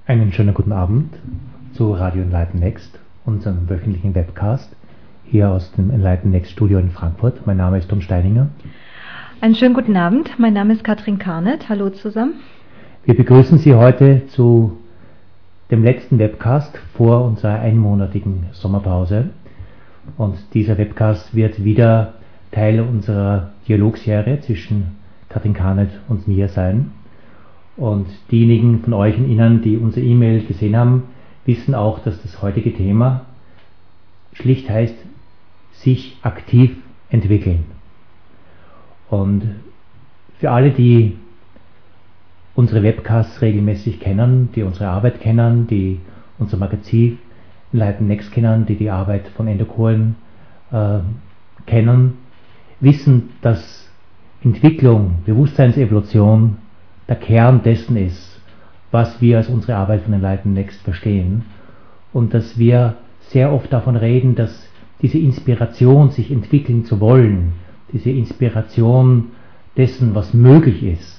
Einen schönen guten Abend zu Radio Enlighten Next, unserem wöchentlichen Webcast, hier aus dem Enlighten Next Studio in Frankfurt. Mein Name ist Tom Steininger. Einen schönen guten Abend, mein Name ist Katrin Karnet. Hallo zusammen. Wir begrüßen Sie heute zu dem letzten Webcast vor unserer einmonatigen Sommerpause. Und dieser Webcast wird wieder Teil unserer Dialogserie zwischen Katrin Karnet und mir sein. Und diejenigen von euch und Ihnen, die unsere E-Mail gesehen haben, wissen auch, dass das heutige Thema schlicht heißt, sich aktiv entwickeln. Und für alle, die unsere Webcasts regelmäßig kennen, die unsere Arbeit kennen, die unser Magazin Enlighten Next kennen, die die Arbeit von Endocoin kennen, wissen, dass Entwicklung, Bewusstseinsevolution der Kern dessen ist, was wir als unsere Arbeit von Enlighten Next verstehen, und dass wir sehr oft davon reden, dass diese Inspiration, sich entwickeln zu wollen, diese Inspiration dessen, was möglich ist,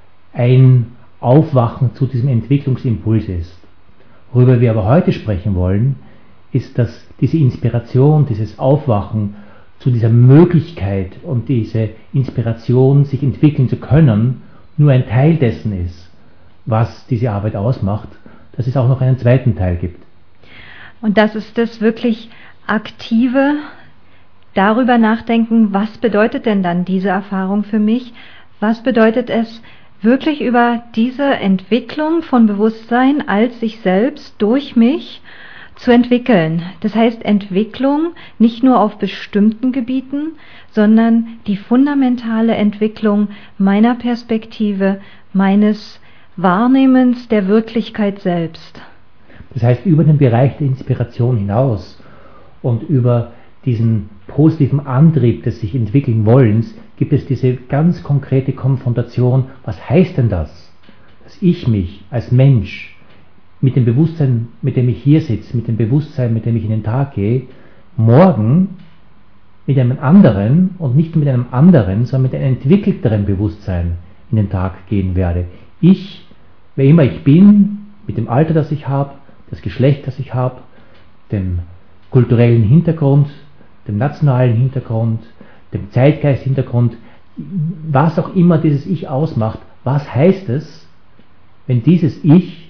ein Aufwachen zu diesem Entwicklungsimpuls ist. Worüber wir aber heute sprechen wollen, ist, dass diese Inspiration, dieses Aufwachen zu dieser Möglichkeit und diese Inspiration, sich entwickeln zu können, nur ein Teil dessen ist, was diese Arbeit ausmacht, dass es auch noch einen zweiten Teil gibt. Und das ist das wirklich aktive darüber nachdenken, was bedeutet denn dann diese Erfahrung für mich? Was bedeutet es, wirklich über diese Entwicklung von Bewusstsein als sich selbst durch mich zu entwickeln? Das heißt, Entwicklung nicht nur auf bestimmten Gebieten, sondern die fundamentale Entwicklung meiner Perspektive, meines Wahrnehmens der Wirklichkeit selbst. Das heißt, über den Bereich der Inspiration hinaus und über diesen positiven Antrieb des sich entwickeln Wollens gibt es diese ganz konkrete Konfrontation. Was heißt denn das? Dass ich mich als Mensch mit dem Bewusstsein, mit dem ich hier sitze, mit dem Bewusstsein, mit dem ich in den Tag gehe, morgen mit einem anderen und nicht mit einem anderen, sondern mit einem entwickelteren Bewusstsein in den Tag gehen werde. Ich, wer immer ich bin, mit dem Alter, das ich habe, das Geschlecht, das ich habe, dem kulturellen Hintergrund, dem nationalen Hintergrund, dem Zeitgeist-Hintergrund, was auch immer dieses Ich ausmacht, was heißt es, wenn dieses Ich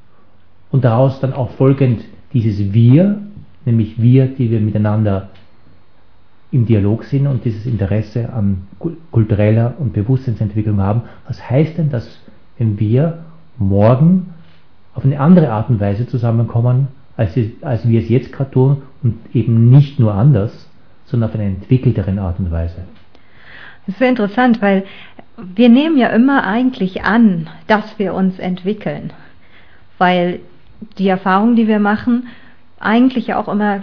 und daraus dann auch folgend dieses Wir, nämlich wir, die wir miteinander im Dialog sind und dieses Interesse an kultureller und Bewusstseinsentwicklung haben, was heißt denn das, wenn wir morgen auf eine andere Art und Weise zusammenkommen, als wir es jetzt gerade tun, und eben nicht nur anders, sondern auf eine entwickeltere Art und Weise. Das ist sehr interessant, weil wir nehmen ja immer eigentlich an, dass wir uns entwickeln, weil die Erfahrungen, die wir machen, eigentlich ja auch immer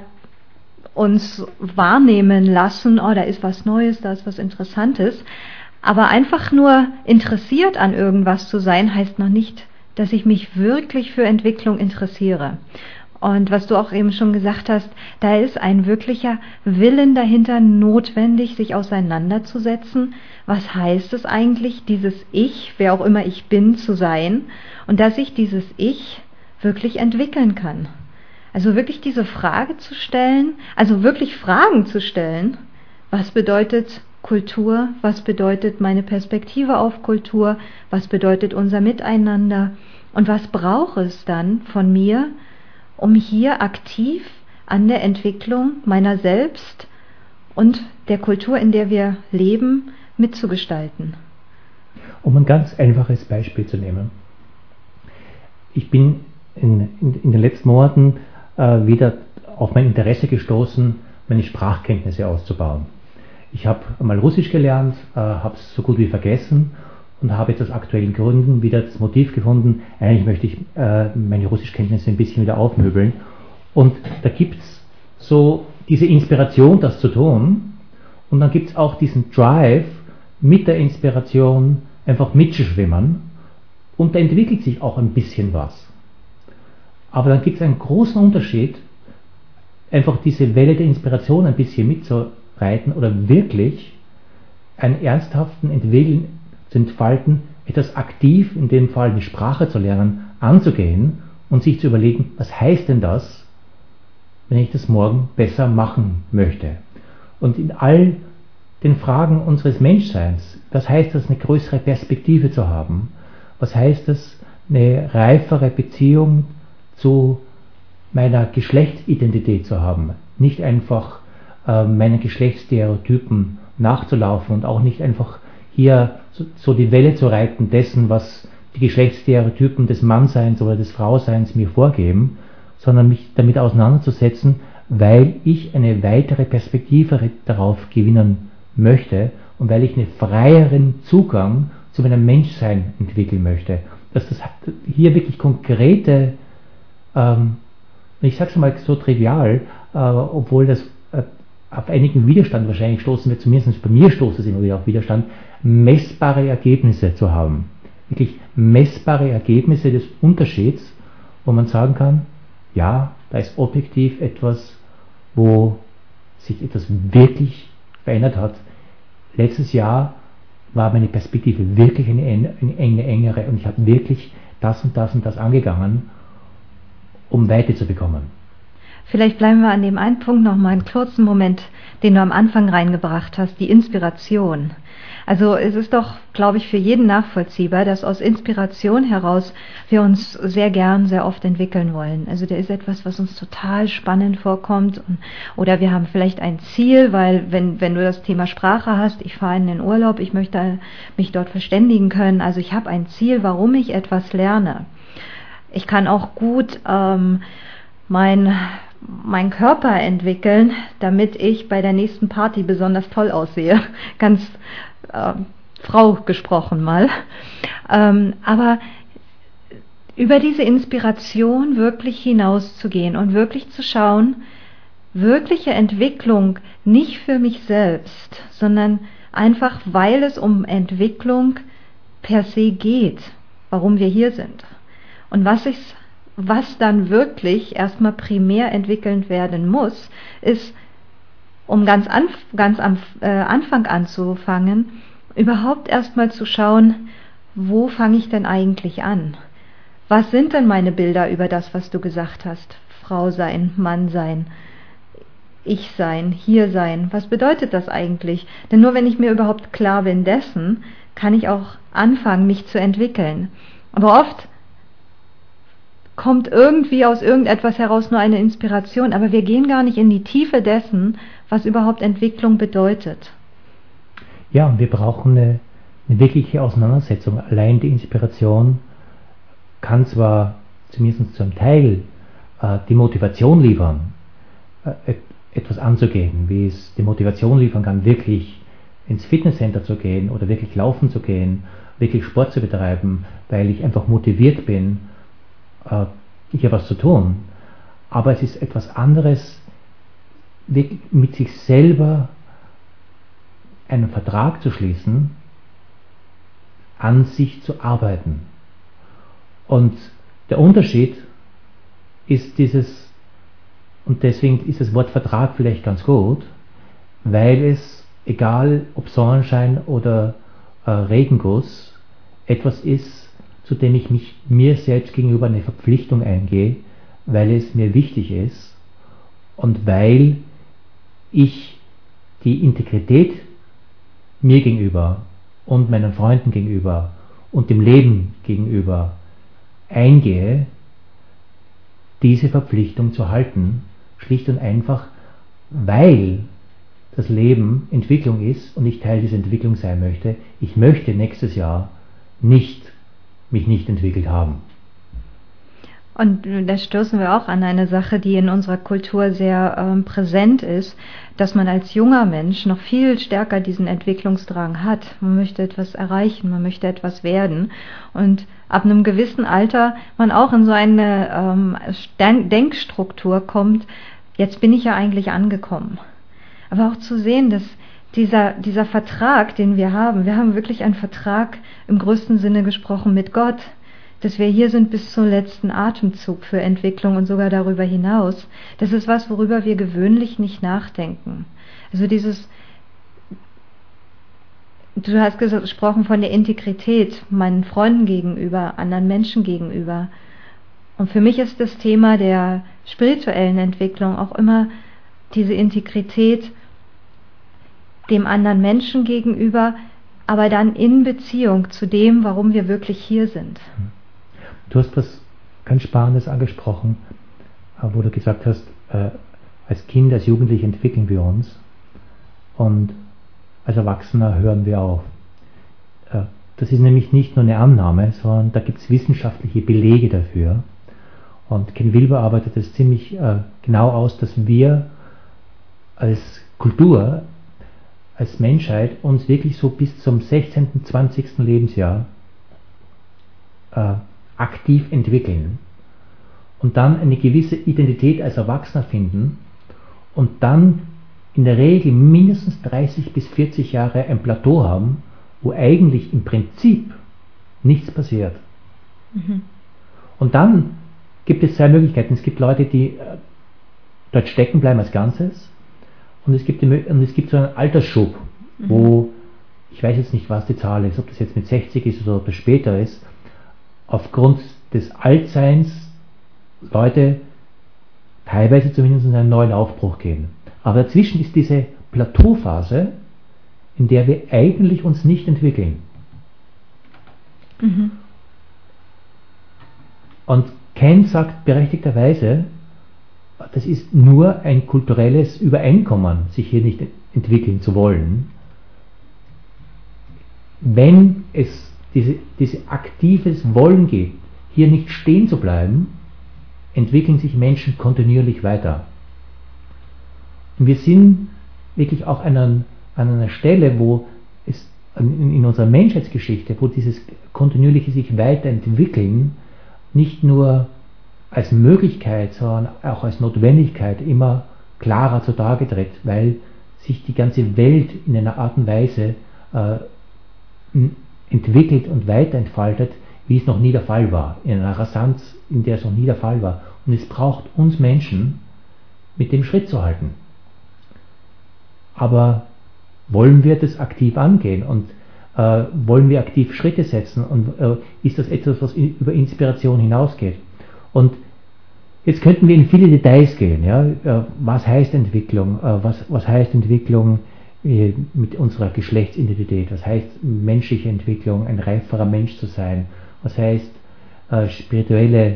uns wahrnehmen lassen, oh, da ist was Neues, da ist was Interessantes, aber einfach nur interessiert an irgendwas zu sein, heißt noch nicht, dass ich mich wirklich für Entwicklung interessiere. Und was du auch eben schon gesagt hast, da ist ein wirklicher Willen dahinter notwendig, sich auseinanderzusetzen. Was heißt es eigentlich, dieses Ich, wer auch immer ich bin, zu sein, und dass ich dieses Ich wirklich entwickeln kann? Also wirklich diese Frage zu stellen, also wirklich Fragen zu stellen, was bedeutet Kultur, was bedeutet meine Perspektive auf Kultur, was bedeutet unser Miteinander und was braucht es dann von mir, um hier aktiv an der Entwicklung meiner selbst und der Kultur, in der wir leben, mitzugestalten. Um ein ganz einfaches Beispiel zu nehmen. Ich bin in den letzten Monaten wieder auf mein Interesse gestoßen, meine Sprachkenntnisse auszubauen. Ich habe einmal Russisch gelernt, habe es so gut wie vergessen und habe jetzt aus aktuellen Gründen wieder das Motiv gefunden, eigentlich möchte ich meine Russischkenntnisse ein bisschen wieder aufmöbeln. Und da gibt es so diese Inspiration, das zu tun, und dann gibt es auch diesen Drive, mit der Inspiration einfach mitzuschwimmen, und da entwickelt sich auch ein bisschen was. Aber dann gibt es einen großen Unterschied, einfach diese Welle der Inspiration ein bisschen mitzureiten oder wirklich einen ernsthaften Willen zu entfalten, etwas aktiv, in dem Fall die Sprache zu lernen, anzugehen und sich zu überlegen, was heißt denn das, wenn ich das morgen besser machen möchte? Und in all den Fragen unseres Menschseins, was heißt das, eine größere Perspektive zu haben? Was heißt das, eine reifere Beziehung zu meiner Geschlechtsidentität zu haben? Nicht einfach meinen Geschlechtsstereotypen nachzulaufen und auch nicht einfach hier so die Welle zu reiten dessen, was die Geschlechtsstereotypen des Mannseins oder des Frauseins mir vorgeben, sondern mich damit auseinanderzusetzen, weil ich eine weitere Perspektive darauf gewinnen möchte und weil ich einen freieren Zugang zu meinem Menschsein entwickeln möchte. Dass das hier wirklich konkrete, ich sage es mal so trivial, obwohl das auf einigen Widerstand wahrscheinlich stoßen wird, zumindest bei mir stoßt es immer wieder auf Widerstand, messbare Ergebnisse zu haben. Wirklich messbare Ergebnisse des Unterschieds, wo man sagen kann, ja, da ist objektiv etwas, wo sich etwas wirklich verändert hat. Letztes Jahr war meine Perspektive wirklich eine engere und ich habe wirklich das und das und das angegangen, um weiterzubekommen. Vielleicht bleiben wir an dem einen Punkt noch mal einen kurzen Moment, den du am Anfang reingebracht hast, die Inspiration. Also es ist doch, glaube ich, für jeden nachvollziehbar, dass aus Inspiration heraus wir uns sehr gern, sehr oft entwickeln wollen. Also da ist etwas, was uns total spannend vorkommt oder wir haben vielleicht ein Ziel, weil wenn du das Thema Sprache hast, ich fahre in den Urlaub, ich möchte mich dort verständigen können, also ich habe ein Ziel, warum ich etwas lerne. Ich kann auch gut meinen Körper entwickeln, damit ich bei der nächsten Party besonders toll aussehe. Ganz Frau gesprochen mal. Aber über diese Inspiration wirklich hinauszugehen und wirklich zu schauen, wirkliche Entwicklung nicht für mich selbst, sondern einfach, weil es um Entwicklung per se geht, warum wir hier sind. Und was dann wirklich erstmal primär entwickelt werden muss, ist, um ganz am Anfang anzufangen, überhaupt erstmal zu schauen, wo fange ich denn eigentlich an? Was sind denn meine Bilder über das, was du gesagt hast? Frau sein, Mann sein, ich sein, hier sein. Was bedeutet das eigentlich? Denn nur wenn ich mir überhaupt klar bin dessen, kann ich auch anfangen, mich zu entwickeln. Aber oft kommt irgendwie aus irgendetwas heraus nur eine Inspiration, aber wir gehen gar nicht in die Tiefe dessen, was überhaupt Entwicklung bedeutet. Ja, und wir brauchen eine wirkliche Auseinandersetzung. Allein die Inspiration kann zwar zumindest zum Teil die Motivation liefern, etwas anzugehen, wie es die Motivation liefern kann, wirklich ins Fitnesscenter zu gehen oder wirklich laufen zu gehen, wirklich Sport zu betreiben, weil ich einfach motiviert bin, hier was zu tun. Aber es ist etwas anderes, mit sich selber einen Vertrag zu schließen, an sich zu arbeiten. Und der Unterschied ist dieses, und deswegen ist das Wort Vertrag vielleicht ganz gut, weil es, egal ob Sonnenschein oder Regenguss, etwas ist, zu dem ich mir selbst gegenüber eine Verpflichtung eingehe, weil es mir wichtig ist und weil ich die Integrität mir gegenüber und meinen Freunden gegenüber und dem Leben gegenüber eingehe, diese Verpflichtung zu halten, schlicht und einfach, weil das Leben Entwicklung ist und ich Teil dieser Entwicklung sein möchte. Ich möchte nächstes Jahr mich nicht entwickelt haben. Und da stoßen wir auch an eine Sache, die in unserer Kultur sehr präsent ist, dass man als junger Mensch noch viel stärker diesen Entwicklungsdrang hat. Man möchte etwas erreichen, man möchte etwas werden. Und ab einem gewissen Alter man auch in so eine Denkstruktur kommt, jetzt bin ich ja eigentlich angekommen. Aber auch zu sehen, dass dieser Vertrag, den wir haben wirklich einen Vertrag im größten Sinne gesprochen mit Gott, dass wir hier sind bis zum letzten Atemzug für Entwicklung und sogar darüber hinaus. Das ist was, worüber wir gewöhnlich nicht nachdenken. Also du hast gesprochen von der Integrität meinen Freunden gegenüber, anderen Menschen gegenüber. Und für mich ist das Thema der spirituellen Entwicklung auch immer diese Integrität dem anderen Menschen gegenüber, aber dann in Beziehung zu dem, warum wir wirklich hier sind. Du hast was ganz Spannendes angesprochen, wo du gesagt hast, als Kind, als Jugendliche entwickeln wir uns und als Erwachsener hören wir auf. Das ist nämlich nicht nur eine Annahme, sondern da gibt es wissenschaftliche Belege dafür. Und Ken Wilber arbeitet es ziemlich genau aus, dass wir als Kultur, als Menschheit uns wirklich so bis zum 16., 20. Lebensjahr aktiv entwickeln und dann eine gewisse Identität als Erwachsener finden und dann in der Regel mindestens 30 bis 40 Jahre ein Plateau haben, wo eigentlich im Prinzip nichts passiert. Mhm. Und dann gibt es zwei Möglichkeiten. Es gibt Leute, die dort stecken bleiben als Ganzes und es gibt so einen Altersschub, wo, ich weiß jetzt nicht, was die Zahl ist, ob das jetzt mit 60 ist oder ob das später ist, aufgrund des Altseins Leute teilweise zumindest in einen neuen Aufbruch gehen. Aber dazwischen ist diese Plateauphase, in der wir eigentlich uns nicht entwickeln. Mhm. Und Ken sagt berechtigterweise, das ist nur ein kulturelles Übereinkommen, sich hier nicht entwickeln zu wollen. Wenn es diese aktives Wollen gibt, hier nicht stehen zu bleiben, entwickeln sich Menschen kontinuierlich weiter. Und wir sind wirklich auch an einer Stelle, wo es in unserer Menschheitsgeschichte, wo dieses kontinuierliche sich weiterentwickeln nicht nur als Möglichkeit, sondern auch als Notwendigkeit immer klarer zutage tritt, weil sich die ganze Welt in einer Art und Weise entwickelt und weiterentfaltet, wie es noch nie der Fall war, in einer Rasanz, in der es noch nie der Fall war. Und es braucht uns Menschen, mit dem Schritt zu halten. Aber wollen wir das aktiv angehen und wollen wir aktiv Schritte setzen und ist das etwas, was über Inspiration hinausgeht? Und jetzt könnten wir in viele Details gehen. Ja? Was heißt Entwicklung? Was heißt Entwicklung mit unserer Geschlechtsidentität? Was heißt menschliche Entwicklung, ein reiferer Mensch zu sein? Was heißt spirituelle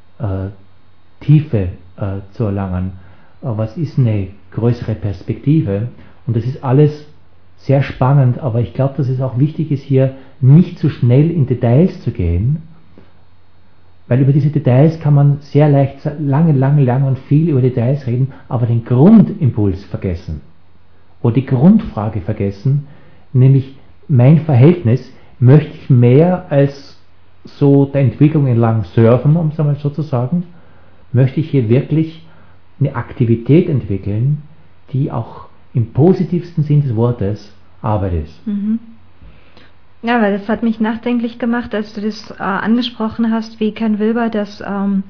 Tiefe zu erlangen? Was ist eine größere Perspektive? Und das ist alles sehr spannend, aber ich glaube, dass es auch wichtig ist, hier nicht zu schnell in Details zu gehen, weil über diese Details kann man sehr leicht lange und viel über Details reden, aber den Grundimpuls vergessen oder die Grundfrage vergessen, nämlich mein Verhältnis, möchte ich mehr als so der Entwicklung entlang surfen, um es einmal so zu sagen, möchte ich hier wirklich eine Aktivität entwickeln, die auch im positivsten Sinn des Wortes Arbeit ist. Mhm. Ja, weil das hat mich nachdenklich gemacht, als du das angesprochen hast, wie Ken Wilber das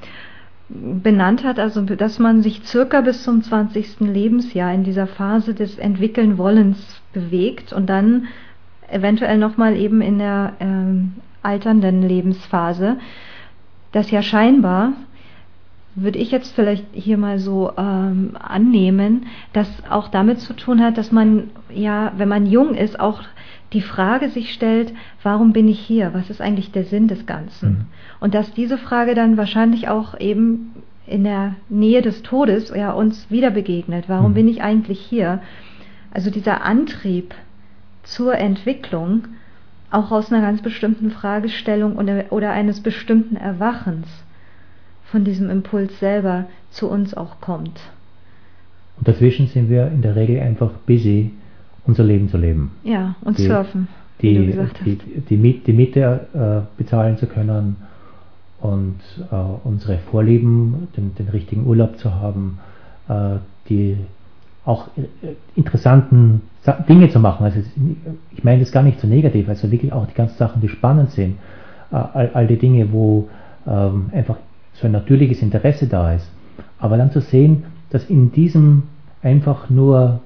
benannt hat, also dass man sich circa bis zum 20. Lebensjahr in dieser Phase des Entwickeln Wollens bewegt und dann eventuell nochmal eben in der alternden Lebensphase, das ja scheinbar, würde ich jetzt vielleicht hier mal so annehmen, dass auch damit zu tun hat, dass man ja, wenn man jung ist, auch die Frage sich stellt, warum bin ich hier? Was ist eigentlich der Sinn des Ganzen? Mhm. Und dass diese Frage dann wahrscheinlich auch eben in der Nähe des Todes ja uns wieder begegnet. Warum bin ich eigentlich hier? Also dieser Antrieb zur Entwicklung auch aus einer ganz bestimmten Fragestellung oder eines bestimmten Erwachens von diesem Impuls selber zu uns auch kommt. Und dazwischen sind wir in der Regel einfach busy, unser Leben zu leben. Ja, und surfen, wie du gesagt hast. Die Miete bezahlen zu können und unsere Vorlieben, den richtigen Urlaub zu haben, die auch interessanten Dinge zu machen. Also ich meine das gar nicht so negativ, also wirklich auch die ganzen Sachen, die spannend sind. All die Dinge, wo einfach so ein natürliches Interesse da ist. Aber dann zu sehen, dass in diesem einfach nur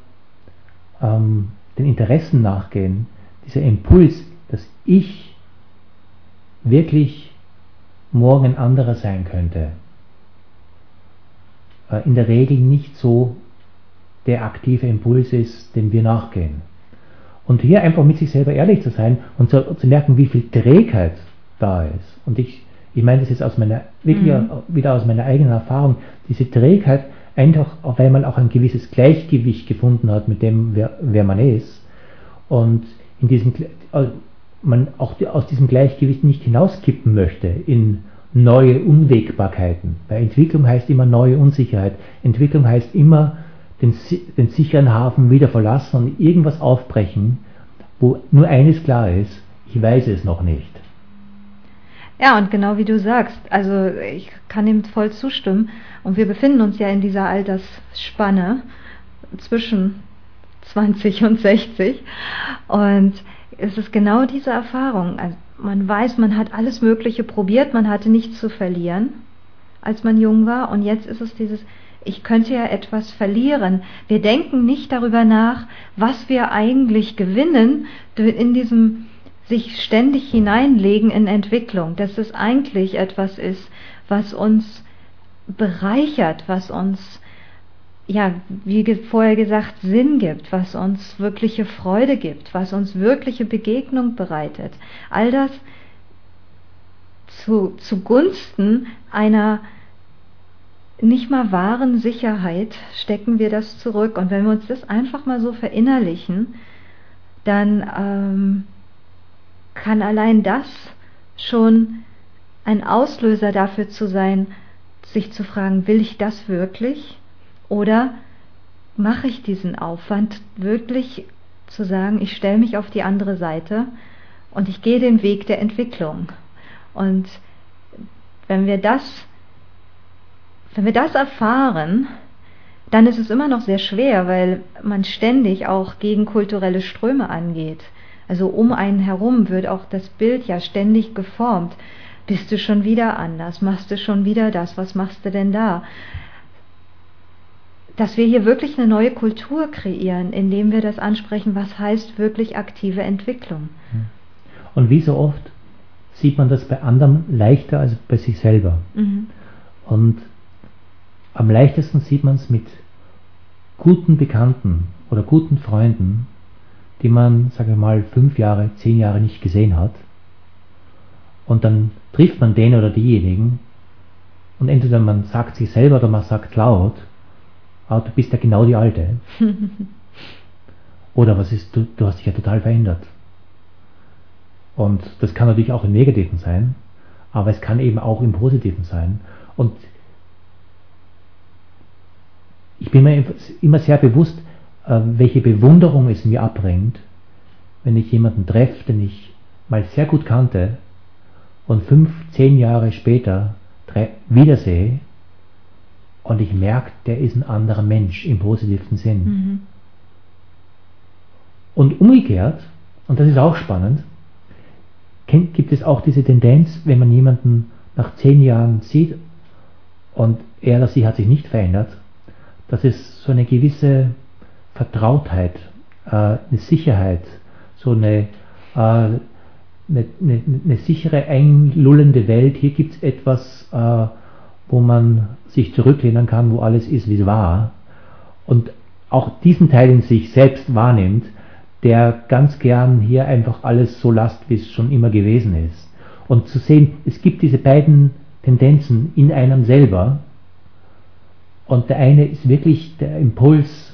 den Interessen nachgehen, dieser Impuls, dass ich wirklich morgen ein anderer sein könnte, in der Regel nicht so der aktive Impuls ist, dem wir nachgehen. Und hier einfach mit sich selber ehrlich zu sein und zu merken, wie viel Trägheit da ist. Und ich meine das jetzt wirklich wieder aus meiner eigenen Erfahrung, diese Trägheit einfach, weil man auch ein gewisses Gleichgewicht gefunden hat mit dem, wer man ist. Und man auch aus diesem Gleichgewicht nicht hinauskippen möchte in neue Unwägbarkeiten. Weil Entwicklung heißt immer neue Unsicherheit. Entwicklung heißt immer den sicheren Hafen wieder verlassen und irgendwas aufbrechen, wo nur eines klar ist, ich weiß es noch nicht. Ja, und genau wie du sagst, also ich kann ihm voll zustimmen und wir befinden uns ja in dieser Altersspanne zwischen 20 und 60 und es ist genau diese Erfahrung. Also man weiß, man hat alles Mögliche probiert, man hatte nichts zu verlieren, als man jung war und jetzt ist es dieses, ich könnte ja etwas verlieren. Wir denken nicht darüber nach, was wir eigentlich gewinnen in diesem sich ständig hineinlegen in Entwicklung, dass es eigentlich etwas ist, was uns bereichert, was uns, ja, wie vorher gesagt, Sinn gibt, was uns wirkliche Freude gibt, was uns wirkliche Begegnung bereitet. All das zugunsten einer nicht mal wahren Sicherheit stecken wir das zurück. Und wenn wir uns das einfach mal so verinnerlichen, dann kann allein das schon ein Auslöser dafür zu sein, sich zu fragen, will ich das wirklich? Oder mache ich diesen Aufwand wirklich zu sagen, ich stelle mich auf die andere Seite und ich gehe den Weg der Entwicklung. Und wenn wir das erfahren, dann ist es immer noch sehr schwer, weil man ständig auch gegen kulturelle Ströme angeht. Also um einen herum wird auch das Bild ja ständig geformt. Bist du schon wieder anders? Machst du schon wieder das? Was machst du denn da? Dass wir hier wirklich eine neue Kultur kreieren, indem wir das ansprechen, was heißt wirklich aktive Entwicklung. Und wie so oft sieht man das bei anderen leichter als bei sich selber. Mhm. Und am leichtesten sieht man es mit guten Bekannten oder guten Freunden, die man, sage ich mal, 5 Jahre, 10 Jahre nicht gesehen hat. Und dann trifft man den oder diejenigen und entweder man sagt sich selber oder man sagt laut, du bist ja genau die Alte. Oder was ist, du hast dich ja total verändert. Und das kann natürlich auch im Negativen sein, aber es kann eben auch im Positiven sein. Und ich bin mir immer sehr bewusst, welche Bewunderung es mir abbringt, wenn ich jemanden treffe, den ich mal sehr gut kannte und 5, 10 Jahre später wiedersehe und ich merke, der ist ein anderer Mensch im positiven Sinn. Mhm. Und umgekehrt, und das ist auch spannend, gibt es auch diese Tendenz, wenn man jemanden nach 10 Jahren sieht und er oder sie hat sich nicht verändert, dass es so eine gewisse Vertrautheit, eine Sicherheit, so eine sichere, einlullende Welt. Hier gibt es etwas, wo man sich zurücklehnen kann, wo alles ist, wie es war. Und auch diesen Teil in sich selbst wahrnimmt, der ganz gern hier einfach alles so lasst, wie es schon immer gewesen ist. Und zu sehen, es gibt diese beiden Tendenzen in einem selber. Und der eine ist wirklich der Impuls,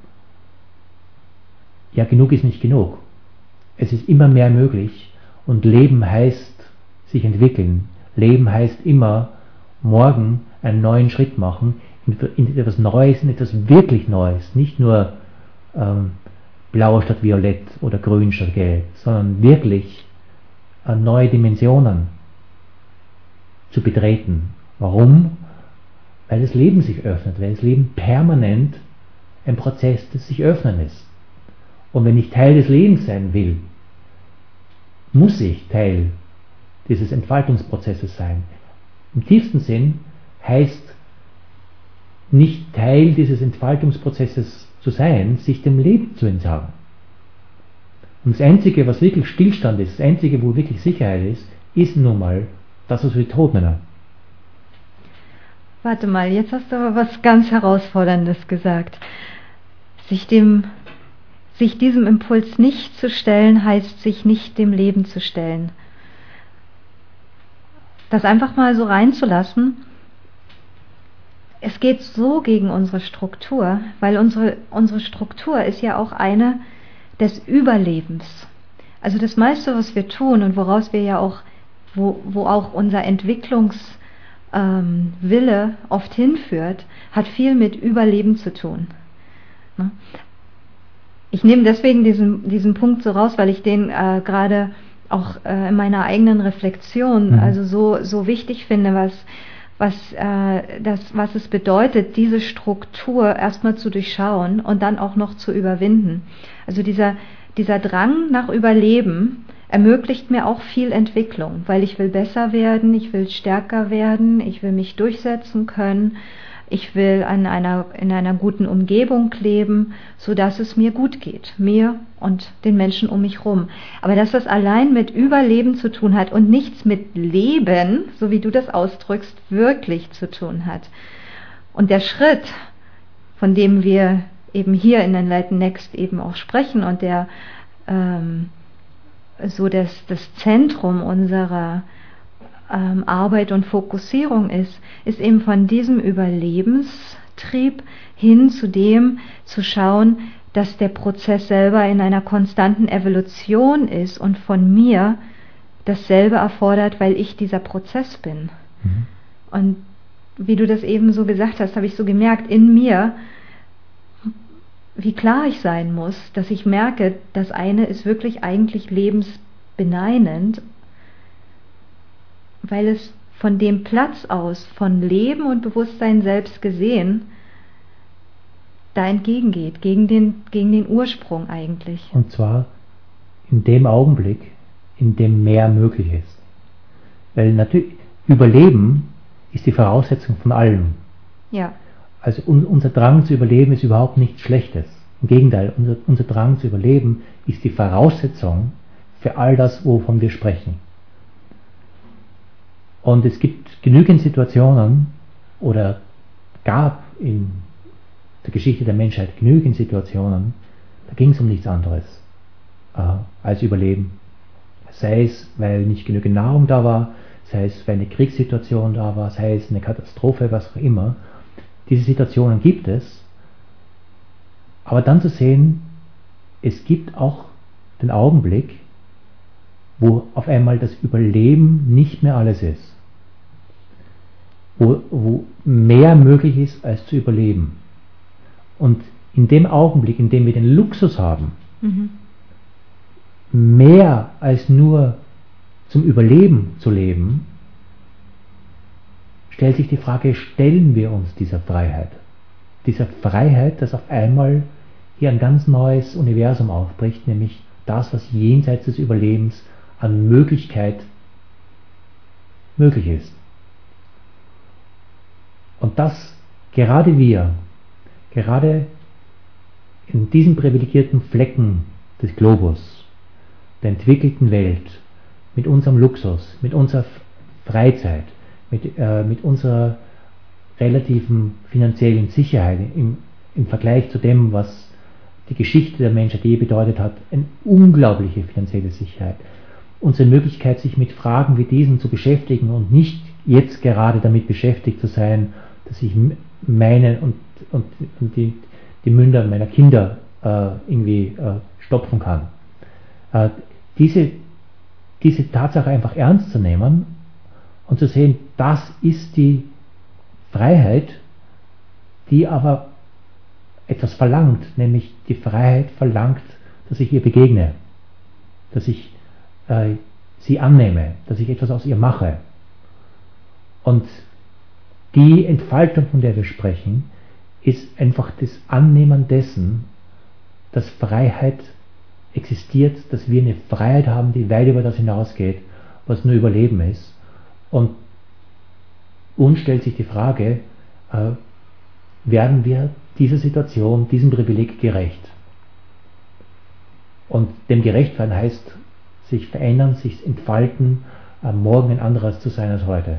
ja, genug ist nicht genug. Es ist immer mehr möglich und Leben heißt sich entwickeln. Leben heißt immer morgen einen neuen Schritt machen in etwas Neues, in etwas wirklich Neues. Nicht nur blau statt violett oder grün statt gelb, sondern wirklich neue Dimensionen zu betreten. Warum? Weil das Leben sich öffnet, weil das Leben permanent ein Prozess des sich öffnen ist. Und wenn ich Teil des Lebens sein will, muss ich Teil dieses Entfaltungsprozesses sein. Im tiefsten Sinn heißt nicht Teil dieses Entfaltungsprozesses zu sein, sich dem Leben zu entsagen. Und das Einzige, was wirklich Stillstand ist, das Einzige, wo wirklich Sicherheit ist nun mal das, was wir Tod nennen. Warte mal, jetzt hast du aber was ganz Herausforderndes gesagt. Sich diesem Impuls nicht zu stellen, heißt sich nicht dem Leben zu stellen. Das einfach mal so reinzulassen, es geht so gegen unsere Struktur, weil unsere Struktur ist ja auch eine des Überlebens. Also das meiste, was wir tun und woraus wir ja auch, wo auch unser Wille oft hinführt, hat viel mit Überleben zu tun. Ne? Ich nehme deswegen diesen Punkt so raus, weil ich den gerade auch in meiner eigenen Reflexion also so wichtig finde, was es bedeutet, diese Struktur erstmal zu durchschauen und dann auch noch zu überwinden. Also dieser Drang nach Überleben ermöglicht mir auch viel Entwicklung, weil ich will besser werden, ich will stärker werden, ich will mich durchsetzen können, ich will in einer guten Umgebung leben, sodass es mir gut geht, mir und den Menschen um mich rum. Aber dass das allein mit Überleben zu tun hat und nichts mit Leben, so wie du das ausdrückst, wirklich zu tun hat. Und der Schritt, von dem wir eben hier in Enlighten Next eben auch sprechen und der so das Zentrum unserer Arbeit und Fokussierung ist eben von diesem Überlebenstrieb hin zu dem zu schauen, dass der Prozess selber in einer konstanten Evolution ist und von mir dasselbe erfordert, weil ich dieser Prozess bin. Und wie du das eben so gesagt hast, habe ich so gemerkt in mir, wie klar ich sein muss, dass ich merke, das eine ist wirklich eigentlich lebensbeneinend, weil es von dem Platz aus, von Leben und Bewusstsein selbst gesehen, da entgegengeht, gegen den Ursprung eigentlich. Und zwar in dem Augenblick, in dem mehr möglich ist. Weil natürlich Überleben ist die Voraussetzung von allem. Ja. Also unser Drang zu überleben ist überhaupt nichts Schlechtes. Im Gegenteil, unser Drang zu überleben ist die Voraussetzung für all das, wovon wir sprechen. Und es gibt genügend Situationen, oder gab in der Geschichte der Menschheit genügend Situationen, da ging es um nichts anderes als Überleben. Sei es, weil nicht genügend Nahrung da war, sei es, weil eine Kriegssituation da war, sei es eine Katastrophe, was auch immer. Diese Situationen gibt es, aber dann zu sehen, es gibt auch den Augenblick, wo auf einmal das Überleben nicht mehr alles ist. Wo mehr möglich ist, als zu überleben. Und in dem Augenblick, in dem wir den Luxus haben, mehr als nur zum Überleben zu leben, stellt sich die Frage, stellen wir uns dieser Freiheit? Dieser Freiheit, dass auf einmal hier ein ganz neues Universum aufbricht, nämlich das, was jenseits des Überlebens an Möglichkeit möglich ist. Und das gerade wir, gerade in diesen privilegierten Flecken des Globus, der entwickelten Welt, mit unserem Luxus, mit unserer Freizeit, mit unserer relativen finanziellen Sicherheit im Vergleich zu dem, was die Geschichte der Menschheit je bedeutet hat, eine unglaubliche finanzielle Sicherheit. Unsere Möglichkeit, sich mit Fragen wie diesen zu beschäftigen und nicht jetzt gerade damit beschäftigt zu sein, dass ich meine und die Münder meiner Kinder irgendwie stopfen kann. Diese Tatsache einfach ernst zu nehmen und zu sehen, das ist die Freiheit, die aber etwas verlangt, nämlich die Freiheit verlangt, dass ich ihr begegne, dass ich sie annehme, dass ich etwas aus ihr mache. Und die Entfaltung, von der wir sprechen, ist einfach das Annehmen dessen, dass Freiheit existiert, dass wir eine Freiheit haben, die weit über das hinausgeht, was nur Überleben ist. Und uns stellt sich die Frage, werden wir dieser Situation, diesem Privileg gerecht? Und dem gerecht werden heißt sich verändern, sich entfalten, morgen ein anderes zu sein als heute.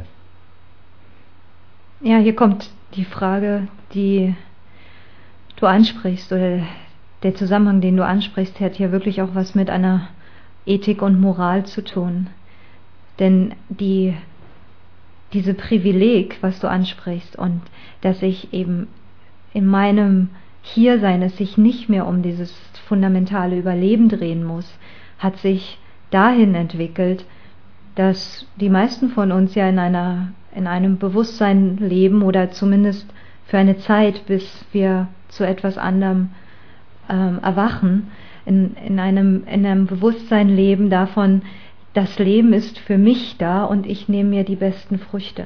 Ja, hier kommt die Frage, die du ansprichst, oder der Zusammenhang, den du ansprichst, hat hier wirklich auch was mit einer Ethik und Moral zu tun. Denn diese Privileg, was du ansprichst, und dass ich eben in meinem Hiersein es sich nicht mehr um dieses fundamentale Überleben drehen muss, hat sich dahin entwickelt, dass die meisten von uns ja in einem Bewusstsein leben, oder zumindest für eine Zeit, bis wir zu etwas anderem erwachen, in einem Bewusstsein leben davon, das Leben ist für mich da und ich nehme mir die besten Früchte.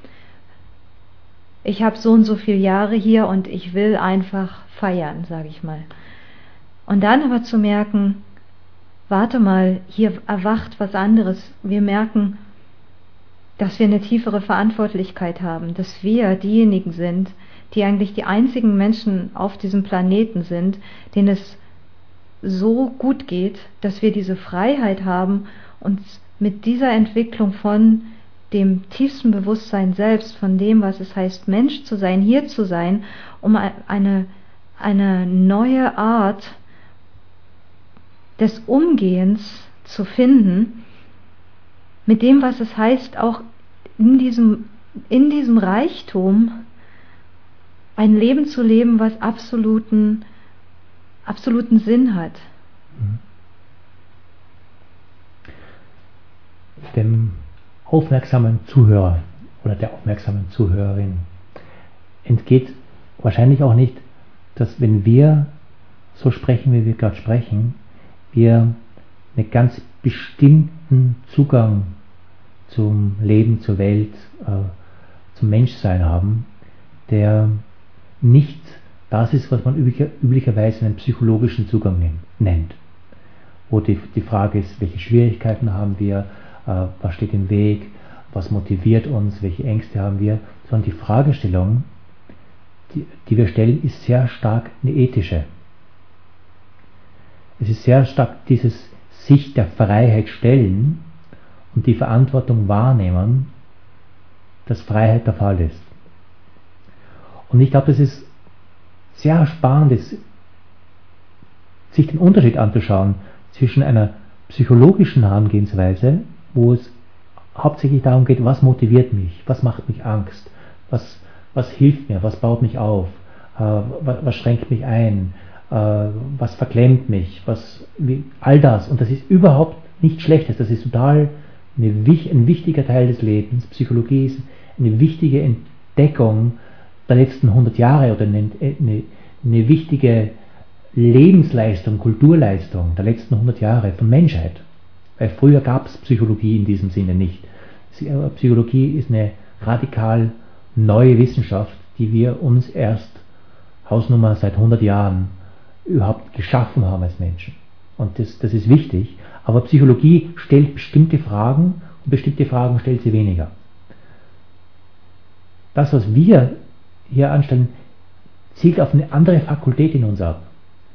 Ich habe so und so viele Jahre hier und ich will einfach feiern, sage ich mal. Und dann aber zu merken, warte mal, hier erwacht was anderes. Wir merken, dass wir eine tiefere Verantwortlichkeit haben, dass wir diejenigen sind, die eigentlich die einzigen Menschen auf diesem Planeten sind, denen es so gut geht, dass wir diese Freiheit haben, uns mit dieser Entwicklung von dem tiefsten Bewusstsein selbst, von dem, was es heißt, Mensch zu sein, hier zu sein, um eine neue Art des Umgehens zu finden, mit dem, was es heißt, auch in diesem Reichtum ein Leben zu leben, was absoluten Sinn hat. Dem aufmerksamen Zuhörer oder der aufmerksamen Zuhörerin entgeht wahrscheinlich auch nicht, dass wenn wir so sprechen, wie wir gerade sprechen, wir einen ganz bestimmten Zugang zum Leben, zur Welt, zum Menschsein haben, der nicht das ist, was man üblicherweise einen psychologischen Zugang nennt. Wo die Frage ist, welche Schwierigkeiten haben wir, was steht im Weg, was motiviert uns, welche Ängste haben wir, sondern die Fragestellung, die wir stellen, ist sehr stark eine ethische. Es ist sehr stark dieses sich der Freiheit stellen und die Verantwortung wahrnehmen, dass Freiheit der Fall ist. Und ich glaube, das ist sehr spannend, sich den Unterschied anzuschauen zwischen einer psychologischen Herangehensweise, wo es hauptsächlich darum geht, was motiviert mich, was macht mich Angst, was hilft mir, was baut mich auf, was schränkt mich ein, was verklemmt mich, all das. Und das ist überhaupt nichts Schlechtes, das ist total ein wichtiger Teil des Lebens. Psychologie ist eine wichtige Entdeckung der letzten 100 Jahre oder eine wichtige Lebensleistung, Kulturleistung der letzten 100 Jahre von Menschheit. Weil früher gab es Psychologie in diesem Sinne nicht. Psychologie ist eine radikal neue Wissenschaft, die wir uns erst Hausnummer seit 100 Jahren überhaupt geschaffen haben als Menschen. Und das ist wichtig, aber Psychologie stellt bestimmte Fragen und bestimmte Fragen stellt sie weniger. Das, was wir hier anstellen, zielt auf eine andere Fakultät in uns ab.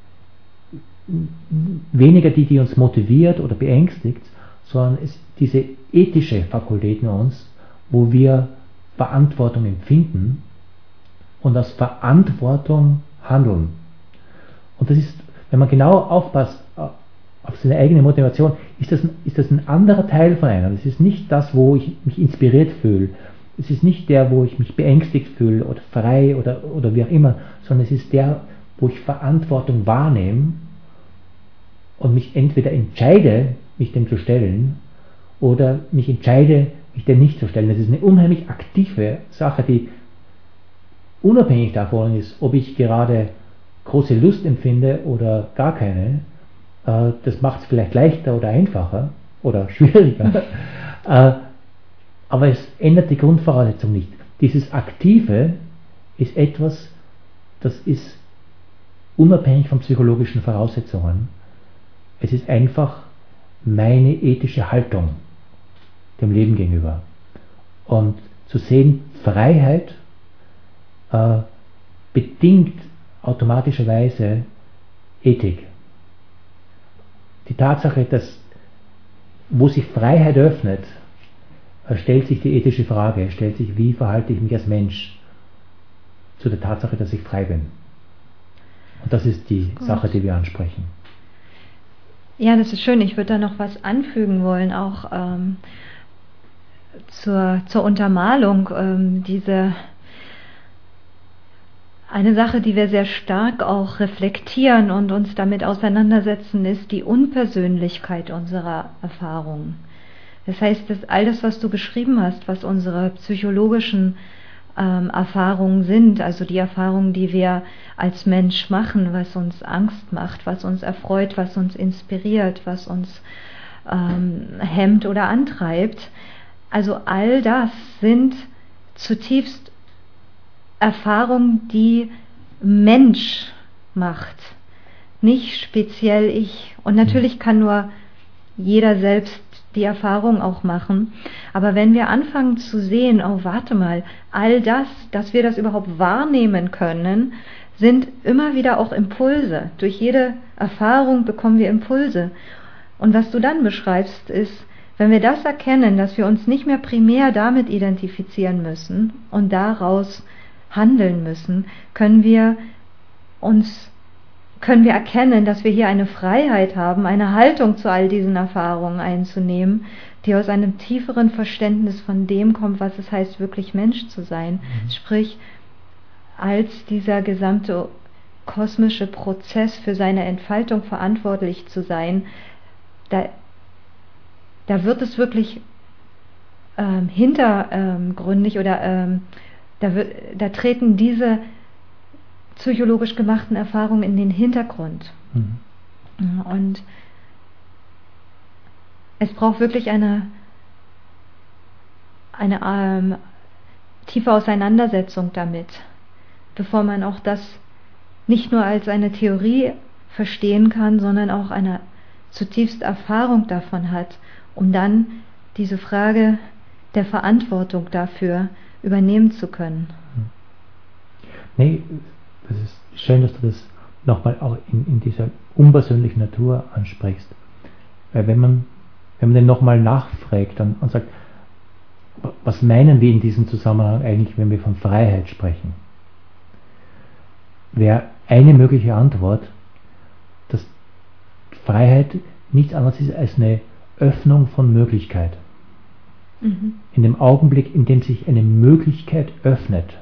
Weniger die uns motiviert oder beängstigt, sondern es ist diese ethische Fakultät in uns, wo wir Verantwortung empfinden und aus Verantwortung handeln. Und das ist, wenn man genau aufpasst auf seine eigene Motivation, ist das ein anderer Teil von einem. Es ist nicht das, wo ich mich inspiriert fühle. Es ist nicht der, wo ich mich beängstigt fühle oder frei oder wie auch immer, sondern es ist der, wo ich Verantwortung wahrnehme und mich entweder entscheide, mich dem zu stellen, oder mich entscheide, mich dem nicht zu stellen. Das ist eine unheimlich aktive Sache, die unabhängig davon ist, ob ich gerade große Lust empfinde oder gar keine. Das macht es vielleicht leichter oder einfacher oder schwieriger. Aber es ändert die Grundvoraussetzung nicht. Dieses Aktive ist etwas, das ist unabhängig von psychologischen Voraussetzungen. Es ist einfach meine ethische Haltung dem Leben gegenüber. Und zu sehen, Freiheit bedingt automatischerweise Ethik. Die Tatsache, dass wo sich Freiheit öffnet, stellt sich die ethische Frage, wie verhalte ich mich als Mensch zu der Tatsache, dass ich frei bin. Und das ist die Sache, die wir ansprechen. Ja, das ist schön. Ich würde da noch was anfügen wollen, auch zur Untermalung. Eine Sache, die wir sehr stark auch reflektieren und uns damit auseinandersetzen, ist die Unpersönlichkeit unserer Erfahrungen. Das heißt, dass all das, was du beschrieben hast, was unsere psychologischen Erfahrungen sind, also die Erfahrungen, die wir als Mensch machen, was uns Angst macht, was uns erfreut, was uns inspiriert, was uns hemmt oder antreibt. Also all das sind zutiefst Erfahrungen, die Mensch macht, nicht speziell ich. Und natürlich kann nur jeder selbst die Erfahrung auch machen. Aber wenn wir anfangen zu sehen, oh warte mal, all das, dass wir das überhaupt wahrnehmen können, sind immer wieder auch Impulse. Durch jede Erfahrung bekommen wir Impulse. Und was du dann beschreibst, ist, wenn wir das erkennen, dass wir uns nicht mehr primär damit identifizieren müssen und daraus handeln müssen, können wir erkennen, dass wir hier eine Freiheit haben, eine Haltung zu all diesen Erfahrungen einzunehmen, die aus einem tieferen Verständnis von dem kommt, was es heißt, wirklich Mensch zu sein. Sprich, als dieser gesamte kosmische Prozess für seine Entfaltung verantwortlich zu sein, da wird es wirklich hintergründig oder da treten diese psychologisch gemachten Erfahrungen in den Hintergrund. Und es braucht wirklich eine tiefe Auseinandersetzung damit, bevor man auch das nicht nur als eine Theorie verstehen kann, sondern auch eine zutiefst Erfahrung davon hat, um dann diese Frage der Verantwortung dafür übernehmen zu können. Nee, das ist schön, dass du das nochmal auch in dieser unpersönlichen Natur ansprichst. Weil wenn man den nochmal nachfragt und sagt, was meinen wir in diesem Zusammenhang eigentlich, wenn wir von Freiheit sprechen, wäre eine mögliche Antwort, dass Freiheit nichts anderes ist als eine Öffnung von Möglichkeit. In dem Augenblick, in dem sich eine Möglichkeit öffnet,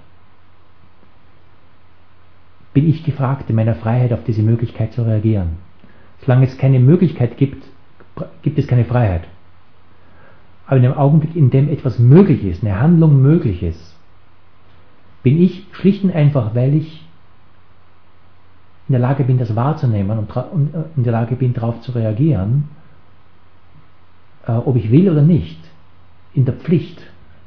bin ich gefragt, in meiner Freiheit auf diese Möglichkeit zu reagieren. Solange es keine Möglichkeit gibt, gibt es keine Freiheit. Aber in dem Augenblick, in dem etwas möglich ist, eine Handlung möglich ist, bin ich schlicht und einfach, weil ich in der Lage bin, das wahrzunehmen und in der Lage bin, darauf zu reagieren, ob ich will oder nicht, in der Pflicht.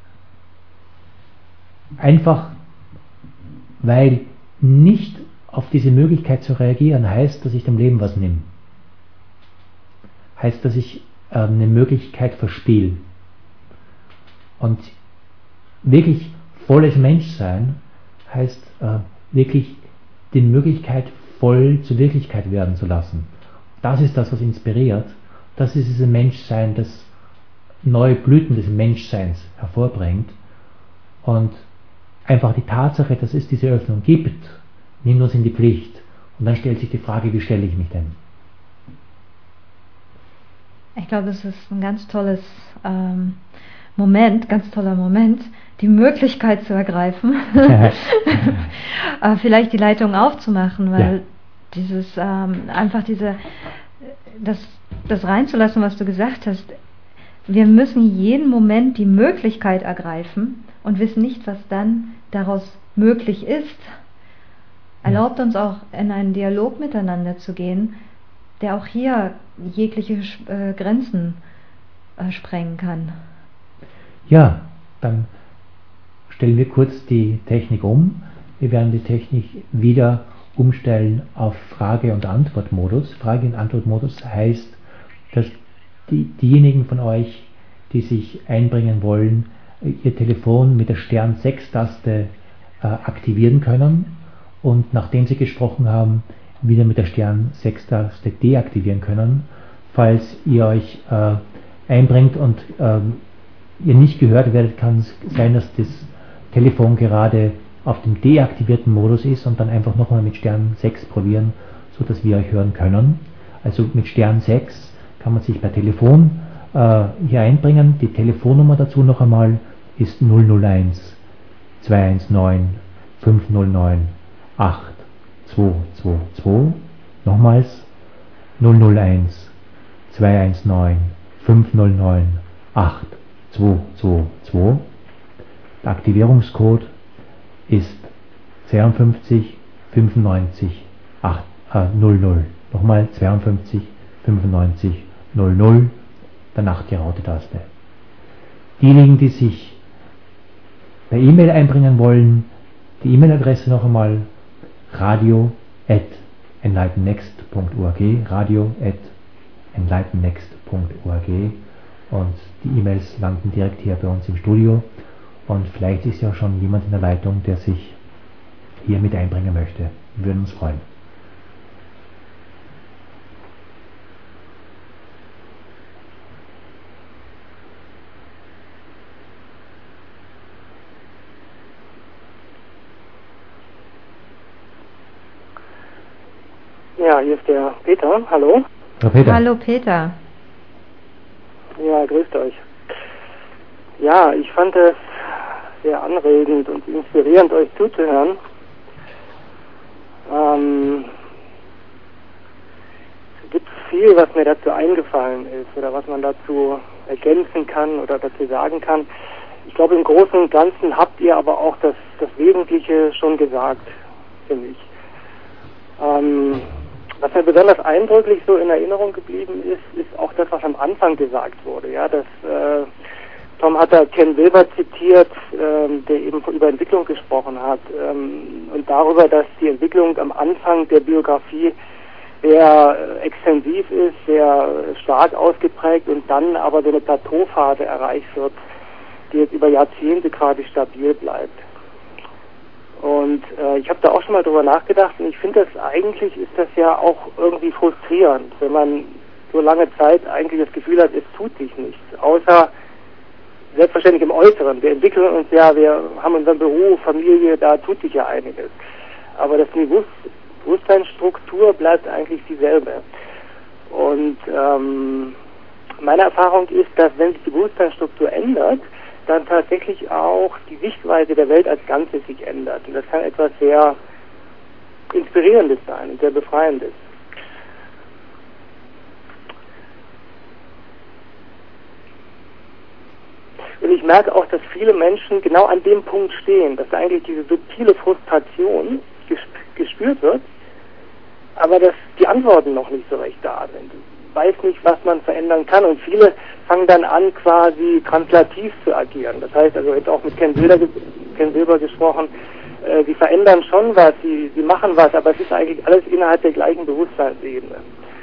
Einfach, weil nicht auf diese Möglichkeit zu reagieren heißt, dass ich dem Leben was nehme. Heißt, dass ich eine Möglichkeit verspiele. Und wirklich volles Menschsein heißt wirklich die Möglichkeit voll zur Wirklichkeit werden zu lassen. Das ist das, was inspiriert. Das ist dieses Menschsein, das neue Blüten des Menschseins hervorbringt. Und einfach die Tatsache, dass es diese Öffnung gibt, nimmt uns in die Pflicht. Und dann stellt sich die Frage, wie stelle ich mich denn? Ich glaube, es ist ein ganz tolles ganz toller Moment, die Möglichkeit zu ergreifen, vielleicht die Leitung aufzumachen, weil das reinzulassen, was du gesagt hast, wir müssen jeden Moment die Möglichkeit ergreifen und wissen nicht, was dann daraus möglich ist. Erlaubt uns auch in einen Dialog miteinander zu gehen, der auch hier jegliche Grenzen sprengen kann. Ja, dann stellen wir kurz die Technik um. Wir werden die Technik wieder umstellen auf Frage- und Antwortmodus. Frage- und Antwortmodus heißt, dass diejenigen von euch, die sich einbringen wollen, ihr Telefon mit der Stern 6-Taste aktivieren können und nachdem sie gesprochen haben, wieder mit der Stern 6-Taste deaktivieren können. Falls ihr euch einbringt und ihr nicht gehört werdet, kann es sein, dass das Telefon gerade auf dem deaktivierten Modus ist und dann einfach nochmal mit Stern 6 probieren, so dass wir euch hören können. Also mit Stern 6 kann man sich per Telefon hier einbringen. Die Telefonnummer dazu noch einmal ist 001 219 509 8222. Nochmals 001 219 509 8222. Der Aktivierungscode ist 52 95 00. Nochmal 52 95 00, danach die Raute-Taste. Diejenigen, die sich per E-Mail einbringen wollen, die E-Mail-Adresse noch einmal radio@enlightennext.org, radio@enlightennext.org, und die E-Mails landen direkt hier bei uns im Studio, und vielleicht ist ja schon jemand in der Leitung, der sich hier mit einbringen möchte. Wir würden uns freuen. Ja, hier ist der Peter. Hallo. Herr Peter. Hallo Peter. Ja, grüßt euch. Ja, ich fand es sehr anregend und inspirierend, euch zuzuhören. Es gibt viel, was mir dazu eingefallen ist oder was man dazu ergänzen kann oder dazu sagen kann. Ich glaube, im Großen und Ganzen habt ihr aber auch das Wesentliche schon gesagt, finde ich. Was mir besonders eindrücklich so in Erinnerung geblieben ist auch das, was am Anfang gesagt wurde. Ja, dass Tom hat da Ken Wilber zitiert, der eben über Entwicklung gesprochen hat, und darüber, dass die Entwicklung am Anfang der Biografie sehr extensiv ist, sehr stark ausgeprägt und dann aber so eine Plateauphase erreicht wird, die jetzt über Jahrzehnte quasi stabil bleibt. Und ich habe da auch schon mal drüber nachgedacht, und ich finde, eigentlich ist das ja auch irgendwie frustrierend, wenn man so lange Zeit eigentlich das Gefühl hat, es tut sich nichts, außer selbstverständlich im Äußeren. Wir entwickeln uns ja, wir haben unseren Beruf, Familie, da tut sich ja einiges. Aber das Bewusstseinsstruktur bleibt eigentlich dieselbe. Und meine Erfahrung ist, dass wenn sich die Bewusstseinsstruktur ändert, dann tatsächlich auch die Sichtweise der Welt als Ganzes sich ändert. Und das kann etwas sehr Inspirierendes sein und sehr Befreiendes. Und ich merke auch, dass viele Menschen genau an dem Punkt stehen, dass eigentlich diese subtile Frustration gespürt wird, aber dass die Antworten noch nicht so recht da sind. Ich weiß nicht, was man verändern kann, und viele fangen dann an, quasi translativ zu agieren. Das heißt, also jetzt auch mit Ken Wilber gesprochen, sie verändern schon was, sie machen was, aber es ist eigentlich alles innerhalb der gleichen Bewusstseinsebene.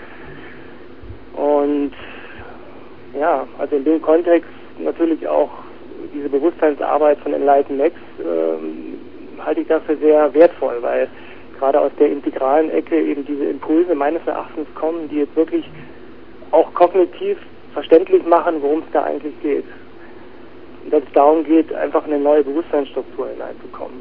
Und ja, also in dem Kontext natürlich auch diese Bewusstseinsarbeit von Enlighten Next halte ich dafür sehr wertvoll, weil gerade aus der integralen Ecke eben diese Impulse meines Erachtens kommen, die jetzt wirklich auch kognitiv verständlich machen, worum es da eigentlich geht. Und dass es darum geht, einfach eine neue Bewusstseinsstruktur hineinzukommen.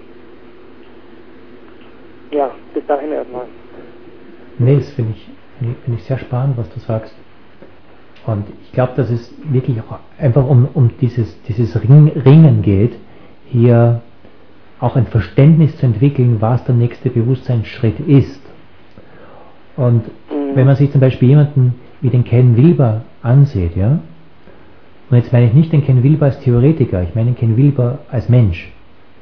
Ja, bis dahin erstmal. Nee, das finde ich sehr spannend, was du sagst. Und ich glaube, dass es wirklich auch einfach um dieses Ringen geht, hier auch ein Verständnis zu entwickeln, was der nächste Bewusstseinsschritt ist. Und wenn man sich zum Beispiel jemanden wie den Ken Wilber ansieht, ja, und jetzt meine ich nicht den Ken Wilber als Theoretiker, ich meine den Ken Wilber als Mensch.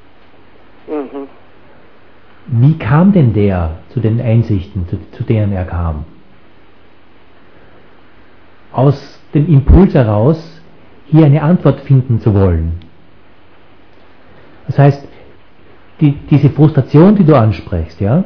Wie kam denn der zu den Einsichten, zu denen er kam? Aus dem Impuls heraus, hier eine Antwort finden zu wollen. Das heißt, diese Frustration, die du ansprichst, ja,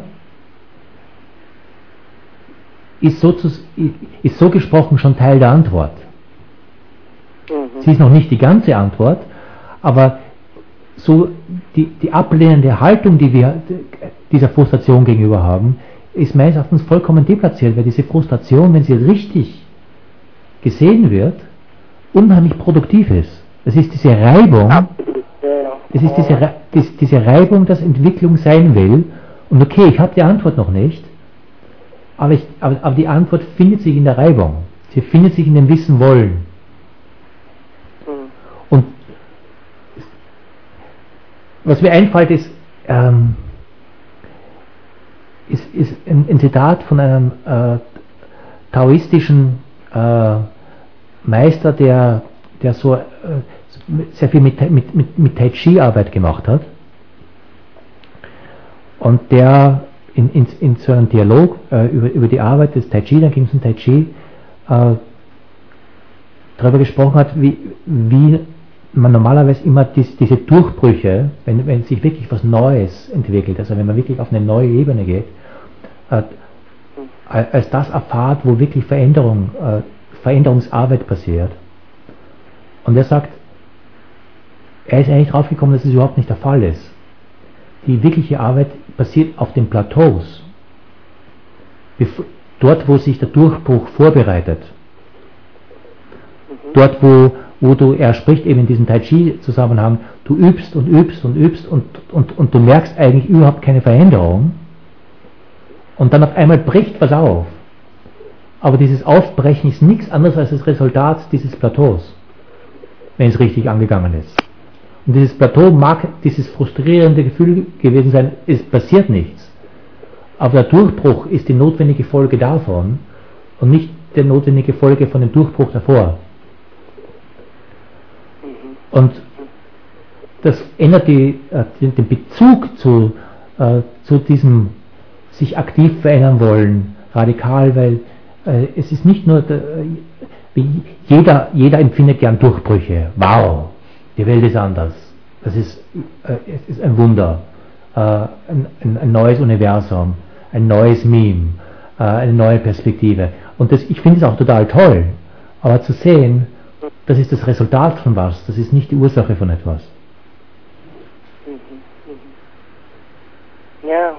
ist so gesprochen schon Teil der Antwort. Sie ist noch nicht die ganze Antwort, aber so die ablehnende Haltung, die wir dieser Frustration gegenüber haben, ist meines Erachtens vollkommen deplatziert, weil diese Frustration, wenn sie richtig gesehen wird, unheimlich produktiv ist. Das ist diese Reibung, Absolut. Ja. es ist diese Reibung, dass Entwicklung sein will. Und okay, ich habe die Antwort noch nicht, aber die Antwort findet sich in der Reibung. Sie findet sich in dem Wissen wollen. Und was mir einfällt, ist ein Zitat von einem taoistischen Meister, der so sehr viel mit Tai Chi Arbeit gemacht hat, und der in so einem Dialog über die Arbeit des Tai Chi, dann ging es um Tai Chi, darüber gesprochen hat, wie man normalerweise immer diese Durchbrüche, wenn sich wirklich was Neues entwickelt, also wenn man wirklich auf eine neue Ebene geht, als das erfahrt, wo wirklich Veränderungsarbeit passiert. Und er sagt, er ist eigentlich draufgekommen, dass es überhaupt nicht der Fall ist. Die wirkliche Arbeit passiert auf den Plateaus, dort, wo sich der Durchbruch vorbereitet. Dort, wo er spricht eben in diesem Tai Chi Zusammenhang, du übst und übst und übst und du merkst eigentlich überhaupt keine Veränderung, und dann auf einmal bricht was auf. Aber dieses Aufbrechen ist nichts anderes als das Resultat dieses Plateaus, wenn es richtig angegangen ist. Und dieses Plateau mag dieses frustrierende Gefühl gewesen sein, es passiert nichts. Aber der Durchbruch ist die notwendige Folge davon und nicht die notwendige Folge von dem Durchbruch davor. Und das ändert den Bezug zu diesem sich aktiv verändern wollen radikal, weil es ist nicht nur, jeder empfindet gern Durchbrüche. Wow, die Welt ist anders. Es ist ein Wunder, ein neues Universum, ein neues Meme, eine neue Perspektive. Und ich finde es auch total toll, aber zu sehen, das ist das Resultat von was, das ist nicht die Ursache von etwas. Ja.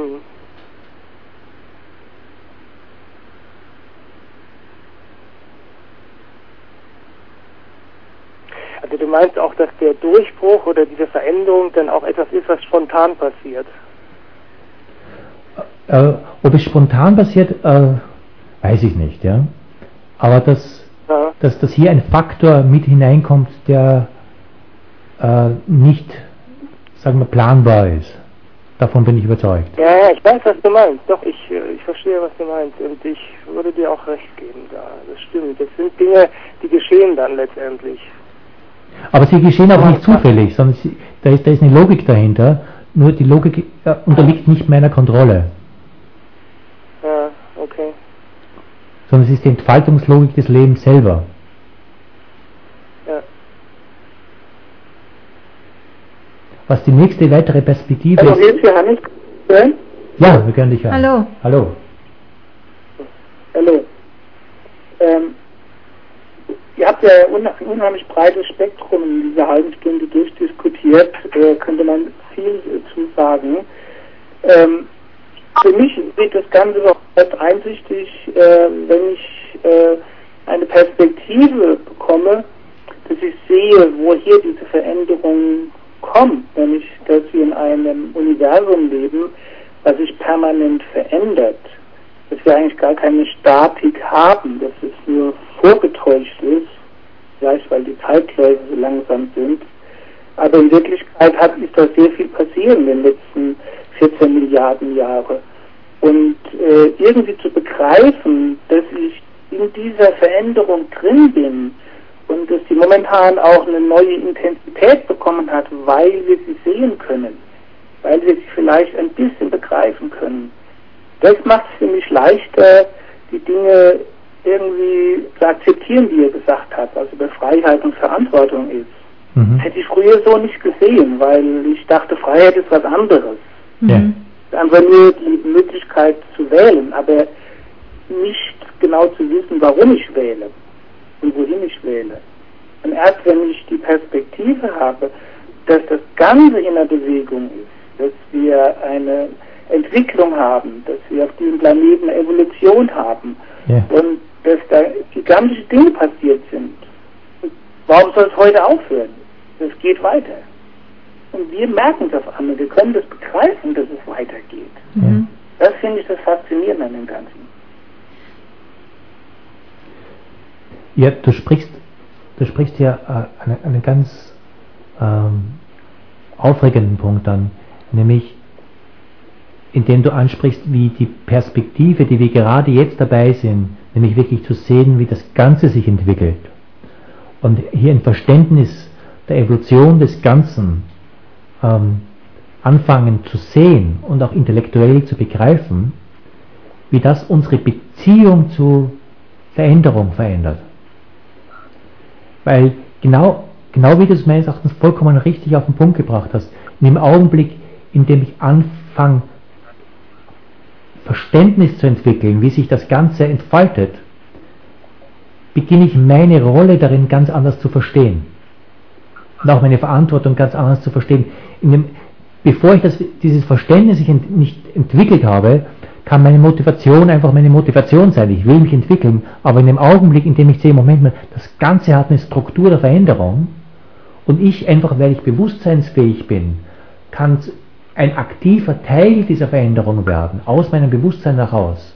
Also du meinst auch, dass der Durchbruch oder diese Veränderung dann auch etwas ist, was spontan passiert? Ob es spontan passiert, weiß ich nicht, ja. Aber dass hier ein Faktor mit hineinkommt, der nicht, sagen wir, planbar ist. Davon bin ich überzeugt. Ja, ich weiß, was du meinst. Doch, ich verstehe, was du meinst. Und ich würde dir auch recht geben da. Das stimmt. Das sind Dinge, die geschehen dann letztendlich. Aber sie geschehen auch nicht zufällig, sondern da ist eine Logik dahinter. Nur die Logik unterliegt nicht meiner Kontrolle. Ja, okay. Sondern es ist die Entfaltungslogik des Lebens selber. Ja. Was die nächste weitere Perspektive Hallo, ist... hier ist Johannes. Hören? Ja, wir können dich hören. Hallo. Hallo. Hallo. Ihr habt ja ein unheimlich breites Spektrum in dieser halben Stunde durchdiskutiert, könnte man viel zu sagen. Für mich sieht das Ganze doch recht einsichtig, wenn ich eine Perspektive bekomme, dass ich sehe, woher diese Veränderung kommt, nämlich, dass wir in einem Universum leben, was sich permanent verändert, dass wir eigentlich gar keine Statik haben, dass es nur vorgetäuscht ist, vielleicht weil die Zeitläufe so langsam sind, aber in Wirklichkeit ist da sehr viel passiert in den letzten 14 Milliarden Jahre. Und irgendwie zu begreifen, dass ich in dieser Veränderung drin bin und dass sie momentan auch eine neue Intensität bekommen hat, weil wir sie sehen können, weil wir sie vielleicht ein bisschen begreifen können. Das macht es für mich leichter, die Dinge irgendwie zu akzeptieren, wie ihr gesagt habt, also über Freiheit und Verantwortung ist. Das hätte ich früher so nicht gesehen, weil ich dachte, Freiheit ist was anderes. Ja. Einfach nur die Möglichkeit zu wählen, aber nicht genau zu wissen, warum ich wähle und wohin ich wähle. Und erst wenn ich die Perspektive habe, dass das Ganze in der Bewegung ist, dass wir eine Entwicklung haben, dass wir auf diesem Planeten eine Evolution haben, Ja. und dass da gigantische Dinge passiert sind. Warum soll es heute aufhören? Es geht weiter. Und wir merken das an, wir können das begreifen, dass es weitergeht. Mhm. Das finde ich das Faszinierende an dem Ganzen. Ja, du sprichst ja einen ganz aufregenden Punkt an, nämlich indem du ansprichst, wie die Perspektive, die wir gerade jetzt dabei sind, nämlich wirklich zu sehen, wie das Ganze sich entwickelt und hier ein Verständnis der Evolution des Ganzen anfangen zu sehen und auch intellektuell zu begreifen, wie das unsere Beziehung zu Veränderung verändert. Weil genau wie du es meines Erachtens vollkommen richtig auf den Punkt gebracht hast, in dem Augenblick, in dem ich anfange, Verständnis zu entwickeln, wie sich das Ganze entfaltet, beginne ich meine Rolle darin ganz anders zu verstehen. Und auch meine Verantwortung ganz anders zu verstehen. Bevor ich dieses Verständnis nicht entwickelt habe, kann meine Motivation einfach meine Motivation sein. Ich will mich entwickeln, aber in dem Augenblick, in dem ich sehe, Moment mal, das Ganze hat eine Struktur der Veränderung und ich einfach, weil ich bewusstseinsfähig bin, kann ein aktiver Teil dieser Veränderung werden, aus meinem Bewusstsein heraus,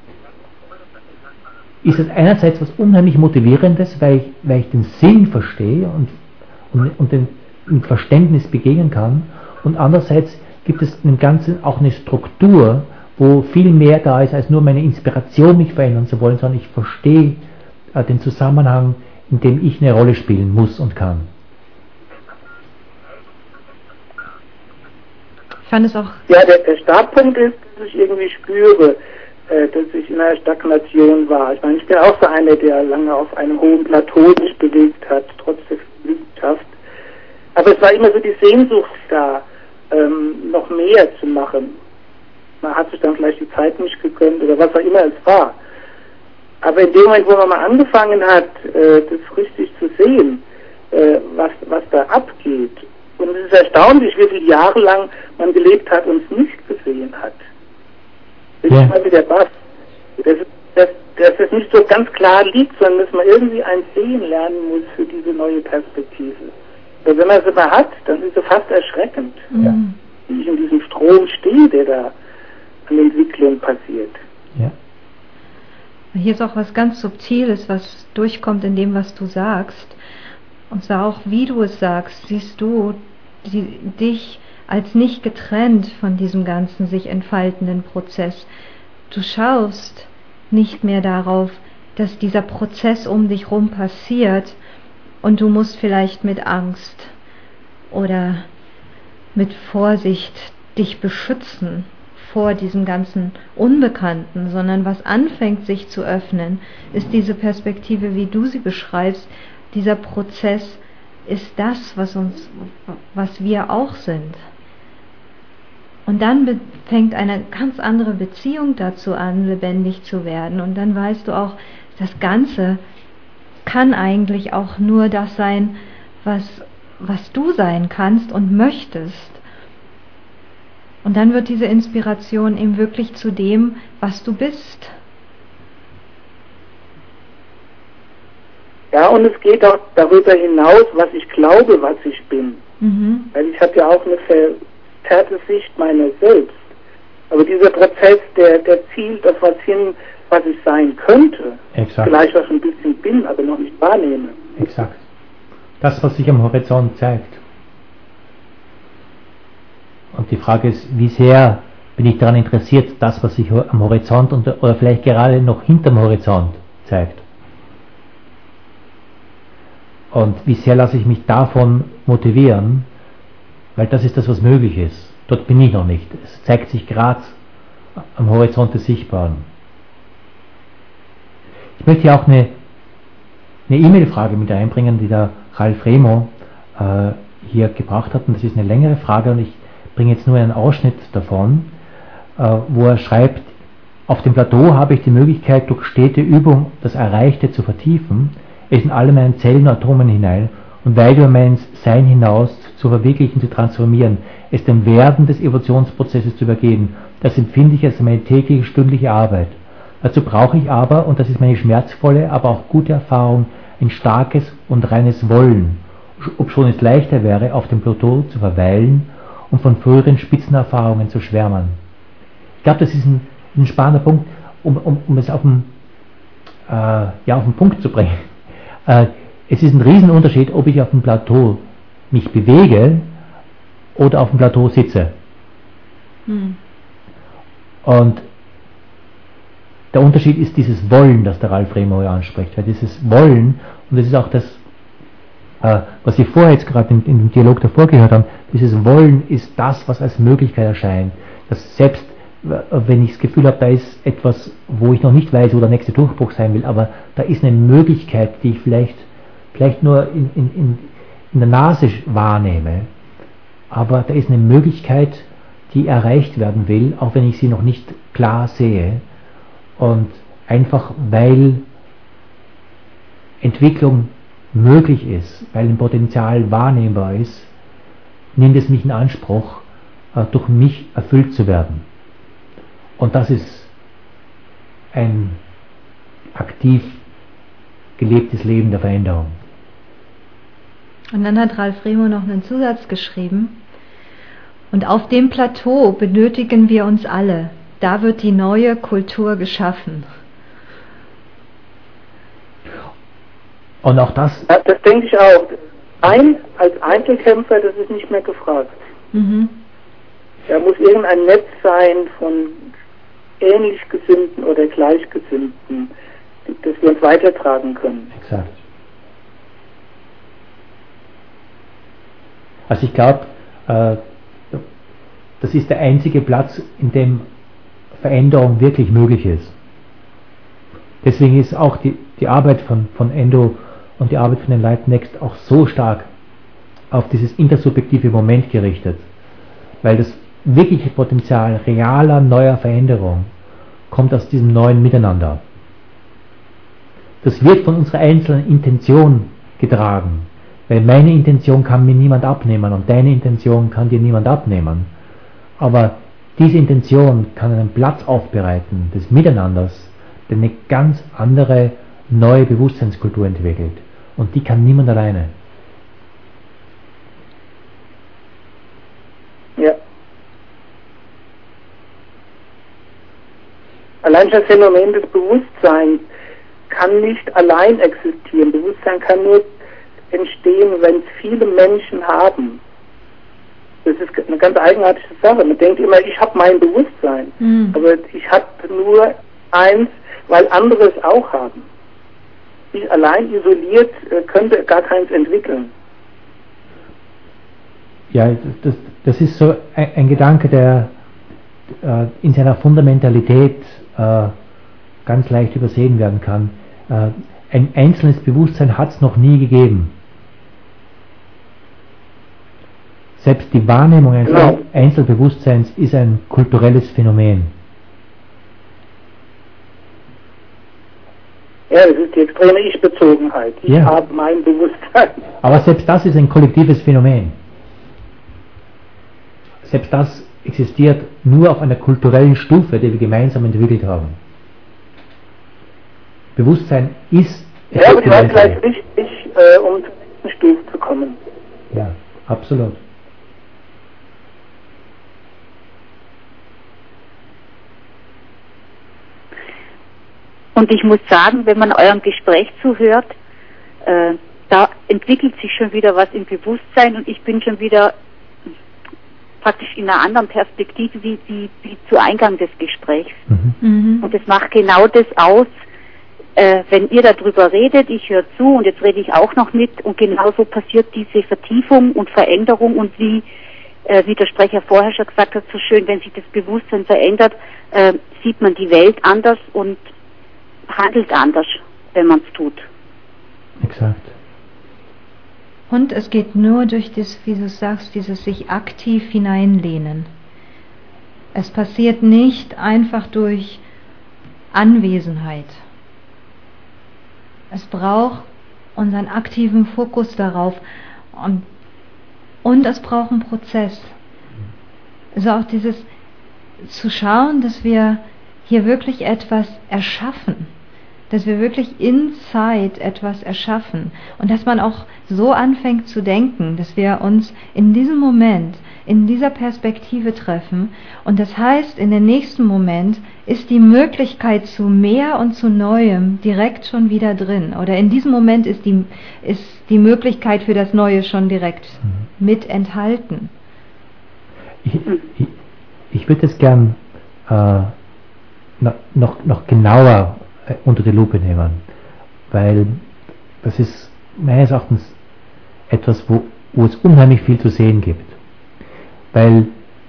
ist es einerseits was unheimlich Motivierendes, weil ich den Sinn verstehe und dem Verständnis begegnen kann, und andererseits gibt es im Ganzen auch eine Struktur, wo viel mehr da ist, als nur meine Inspiration, mich verändern zu wollen, sondern ich verstehe den Zusammenhang, in dem ich eine Rolle spielen muss und kann. Ich fand es auch... Ja, der Startpunkt ist, dass ich irgendwie spüre, dass ich in einer Stagnation war. Ich meine, ich bin auch so einer, der lange auf einem hohen Plateau sich bewegt hat, trotz der Wissenschaft. Aber es war immer so die Sehnsucht da, noch mehr zu machen. Man hat sich dann vielleicht die Zeit nicht gegönnt oder was auch immer es war. Aber in dem Moment, wo man mal angefangen hat, das richtig zu sehen, was da abgeht, und es ist erstaunlich, wie viele Jahre lang man gelebt hat und es nicht gesehen hat. Das ist mal wieder was. Dass es nicht so ganz klar liegt, sondern dass man irgendwie ein Sehen lernen muss für diese neue Perspektive. Und wenn man es immer hat, dann ist es fast erschreckend, wie ich in diesem Strom stehe, der da an Entwicklung passiert. Ja. Hier ist auch was ganz Subtiles, was durchkommt in dem, was du sagst. Und zwar auch, wie du es sagst, siehst du dich als nicht getrennt von diesem ganzen sich entfaltenden Prozess. Du schaust nicht mehr darauf, dass dieser Prozess um dich rum passiert und du musst vielleicht mit Angst oder mit Vorsicht dich beschützen vor diesem ganzen Unbekannten, sondern was anfängt sich zu öffnen, ist diese Perspektive, wie du sie beschreibst. Dieser Prozess ist das, was wir auch sind. Und dann fängt eine ganz andere Beziehung dazu an, lebendig zu werden. Und dann weißt du auch, das Ganze kann eigentlich auch nur das sein, was du sein kannst und möchtest. Und dann wird diese Inspiration eben wirklich zu dem, was du bist. Ja, und es geht auch darüber hinaus, was ich glaube, was ich bin. Mhm. Weil ich habe ja auch eine verzerrte Sicht meiner selbst. Aber dieser Prozess, der zielt auf was hin, was ich sein könnte. Exakt. Vielleicht auch ein bisschen bin, aber noch nicht wahrnehme. Exakt. Das, was sich am Horizont zeigt. Und die Frage ist, wie sehr bin ich daran interessiert, das, was sich am Horizont oder vielleicht gerade noch hinterm Horizont zeigt. Und wie sehr lasse ich mich davon motivieren, weil das ist das, was möglich ist. Dort bin ich noch nicht. Es zeigt sich gerade am Horizont des Sichtbaren. Ich möchte hier auch eine E-Mail-Frage mit einbringen, die der Ralf Remo hier gebracht hat. Und das ist eine längere Frage und ich bringe jetzt nur einen Ausschnitt davon, wo er schreibt: Auf dem Plateau habe ich die Möglichkeit, durch stete Übung das Erreichte zu vertiefen, es in alle meine Zellen und Atomen hinein und weit über mein Sein hinaus zu verwirklichen, zu transformieren, es dem Werden des Evolutionsprozesses zu übergeben. Das empfinde ich als meine tägliche, stündliche Arbeit. Dazu brauche ich aber, und das ist meine schmerzvolle, aber auch gute Erfahrung, ein starkes und reines Wollen, obschon es leichter wäre, auf dem Plateau zu verweilen und von früheren Spitzenerfahrungen zu schwärmen. Ich glaube, das ist ein spannender Punkt, um es auf den Punkt zu bringen. Es ist ein Riesenunterschied, ob ich auf dem Plateau mich bewege oder auf dem Plateau sitze. Und der Unterschied ist dieses Wollen, das der Ralf Remo anspricht. Weil dieses Wollen, und das ist auch das, was Sie vorher jetzt gerade in dem Dialog davor gehört haben, dieses Wollen ist das, was als Möglichkeit erscheint. Dass selbst, wenn ich das Gefühl habe, da ist etwas, wo ich noch nicht weiß, wo der nächste Durchbruch sein will, aber da ist eine Möglichkeit, die ich vielleicht nur in der Nase wahrnehme, aber da ist eine Möglichkeit, die erreicht werden will, auch wenn ich sie noch nicht klar sehe. Und einfach weil Entwicklung möglich ist, weil ein Potenzial wahrnehmbar ist, nimmt es mich in Anspruch, durch mich erfüllt zu werden. Und das ist ein aktiv gelebtes Leben der Veränderung. Und dann hat Ralf Remo noch einen Zusatz geschrieben. Und auf dem Plateau benötigen wir uns alle. Da wird die neue Kultur geschaffen. Und auch das... Ja, das denke ich auch. Als Einzelkämpfer, das ist nicht mehr gefragt. Da muss irgendein Netz sein von ähnlich Gesinnten oder Gleichgesinnten, dass wir uns weitertragen können. Exakt. Also ich glaube, das ist der einzige Platz, in dem Veränderung wirklich möglich ist. Deswegen ist auch die Arbeit von Endo und die Arbeit von den Light Next auch so stark auf dieses intersubjektive Moment gerichtet, weil das wirkliche Potenzial realer neuer Veränderung kommt aus diesem neuen Miteinander. Das wird von unserer einzelnen Intention getragen, weil meine Intention kann mir niemand abnehmen und deine Intention kann dir niemand abnehmen. Aber diese Intention kann einen Platz aufbereiten des Miteinanders, der eine ganz andere neue Bewusstseinskultur entwickelt. Und die kann niemand alleine. Ja. Allein das Phänomen des Bewusstseins kann nicht allein existieren. Bewusstsein kann nur entstehen, wenn es viele Menschen haben. Das ist eine ganz eigenartige Sache. Man denkt immer, ich habe mein Bewusstsein, aber ich habe nur eins, weil andere es auch haben. Ich allein isoliert könnte gar keins entwickeln. Ja, das ist so ein Gedanke, der in seiner Fundamentalität ganz leicht übersehen werden kann. Ein einzelnes Bewusstsein hat es noch nie gegeben. Selbst die Wahrnehmung eines Einzelbewusstseins ist ein kulturelles Phänomen. Ja, das ist die extreme Ich-Bezogenheit. Ich habe mein Bewusstsein. Aber selbst das ist ein kollektives Phänomen. Selbst das existiert nur auf einer kulturellen Stufe, die wir gemeinsam entwickelt haben. Bewusstsein ist... Ja, aber die war vielleicht wichtig, um zur Stufe zu kommen. Ja, absolut. Und ich muss sagen, wenn man eurem Gespräch zuhört, da entwickelt sich schon wieder was im Bewusstsein und ich bin schon wieder praktisch in einer anderen Perspektive wie zu Eingang des Gesprächs. Und das macht genau das aus, wenn ihr darüber redet, ich höre zu und jetzt rede ich auch noch mit und genauso passiert diese Vertiefung und Veränderung und wie der Sprecher vorher schon gesagt hat, so schön, wenn sich das Bewusstsein verändert, sieht man die Welt anders und handelt anders, wenn man es tut. Exakt. Und es geht nur durch das, wie du sagst, dieses sich aktiv hineinlehnen. Es passiert nicht einfach durch Anwesenheit. Es braucht unseren aktiven Fokus darauf und es braucht einen Prozess. Also auch dieses zu schauen, dass wir hier wirklich etwas erschaffen, dass wir wirklich in Zeit etwas erschaffen und dass man auch so anfängt zu denken, dass wir uns in diesem Moment, in dieser Perspektive treffen und das heißt, in den nächsten Moment ist die Möglichkeit zu mehr und zu Neuem direkt schon wieder drin oder in diesem Moment ist die Möglichkeit für das Neue schon direkt mit enthalten. Ich würde es gern noch genauer unter die Lupe nehmen, weil das ist meines Erachtens etwas, wo es unheimlich viel zu sehen gibt. Weil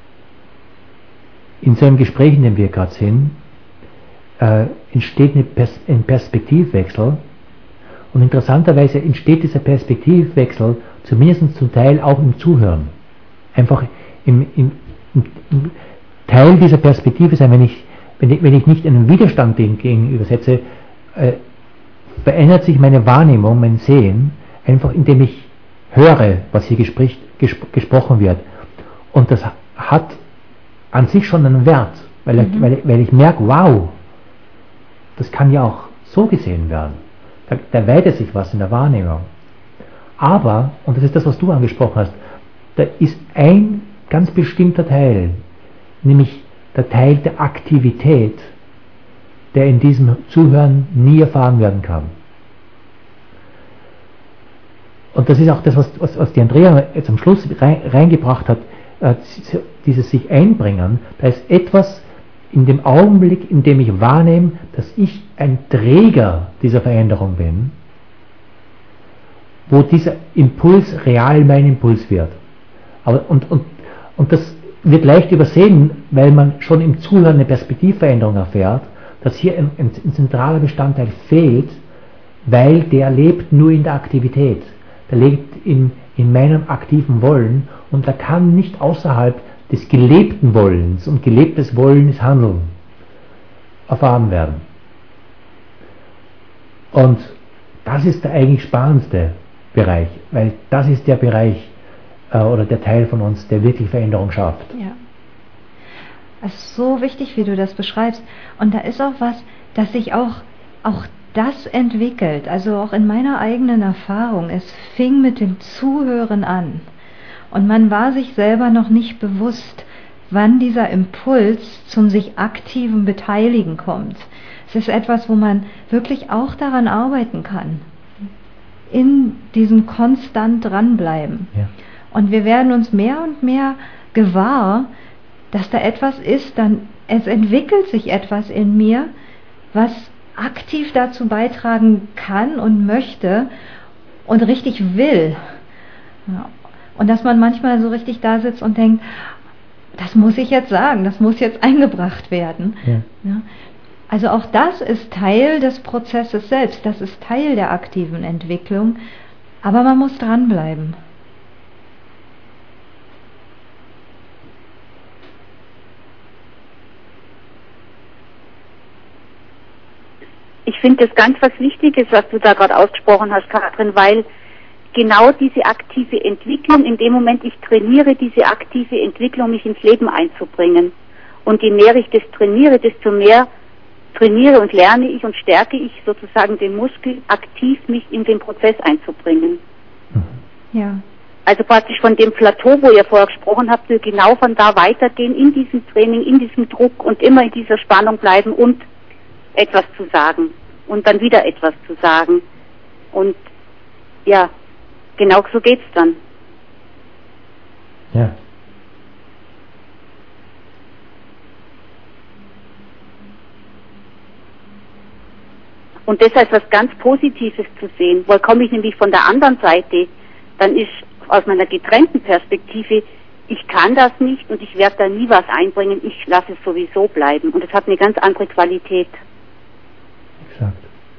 in so einem Gespräch, in dem wir gerade sind, entsteht ein Perspektivwechsel und interessanterweise entsteht dieser Perspektivwechsel zumindest zum Teil auch im Zuhören. Einfach im Teil dieser Perspektive sein, wenn ich nicht einen Widerstand dem gegenübersetze, verändert sich meine Wahrnehmung, mein Sehen, einfach indem ich höre, was hier gesprochen wird. Und das hat an sich schon einen Wert, weil ich merke, wow, das kann ja auch so gesehen werden. Da weitet sich was in der Wahrnehmung. Aber, und das ist das, was du angesprochen hast, da ist ein ganz bestimmter Teil, nämlich der Teil der Aktivität, der in diesem Zuhören nie erfahren werden kann. Und das ist auch das, was die Andrea jetzt am Schluss reingebracht hat, dieses sich einbringen. Da ist etwas in dem Augenblick, in dem ich wahrnehme, dass ich ein Träger dieser Veränderung bin, wo dieser Impuls real mein Impuls wird. Und das wird leicht übersehen, weil man schon im Zuhören eine Perspektivveränderung erfährt, dass hier ein zentraler Bestandteil fehlt, weil der lebt nur in der Aktivität. Der lebt in meinem aktiven Wollen und der kann nicht außerhalb des gelebten Wollens, und gelebtes Wollen ist Handeln, erfahren werden. Und das ist der eigentlich spannendste Bereich, weil das ist der Bereich oder der Teil von uns, der wirklich Veränderung schafft. Ja. Es ist so wichtig, wie du das beschreibst. Und da ist auch was, dass sich auch das entwickelt. Also auch in meiner eigenen Erfahrung. Es fing mit dem Zuhören an. Und man war sich selber noch nicht bewusst, wann dieser Impuls zum sich aktiven Beteiligen kommt. Es ist etwas, wo man wirklich auch daran arbeiten kann. In diesem konstant dranbleiben. Ja. Und wir werden uns mehr und mehr gewahr, dass da etwas ist, es entwickelt sich etwas in mir, was aktiv dazu beitragen kann und möchte und richtig will. Ja. Und dass man manchmal so richtig da sitzt und denkt, das muss ich jetzt sagen, das muss jetzt eingebracht werden. Ja. Ja. Also auch das ist Teil des Prozesses selbst, das ist Teil der aktiven Entwicklung, aber man muss dranbleiben. Ich finde das ganz was Wichtiges, was du da gerade ausgesprochen hast, Katrin, weil genau diese aktive Entwicklung, in dem Moment ich trainiere, diese aktive Entwicklung, mich ins Leben einzubringen. Und je mehr ich das trainiere, desto mehr trainiere und lerne ich und stärke ich sozusagen den Muskel, aktiv mich in den Prozess einzubringen. Ja. Also praktisch von dem Plateau, wo ihr vorher gesprochen habt, wir genau von da weitergehen, in diesem Training, in diesem Druck und immer in dieser Spannung bleiben und etwas zu sagen und dann wieder etwas zu sagen. Und ja, genau so geht's dann. Ja. Und das als was ganz Positives zu sehen, weil komme ich nämlich von der anderen Seite, dann ist aus meiner getrennten Perspektive, ich kann das nicht und ich werde da nie was einbringen, ich lasse es sowieso bleiben. Und das hat eine ganz andere Qualität. Exakt.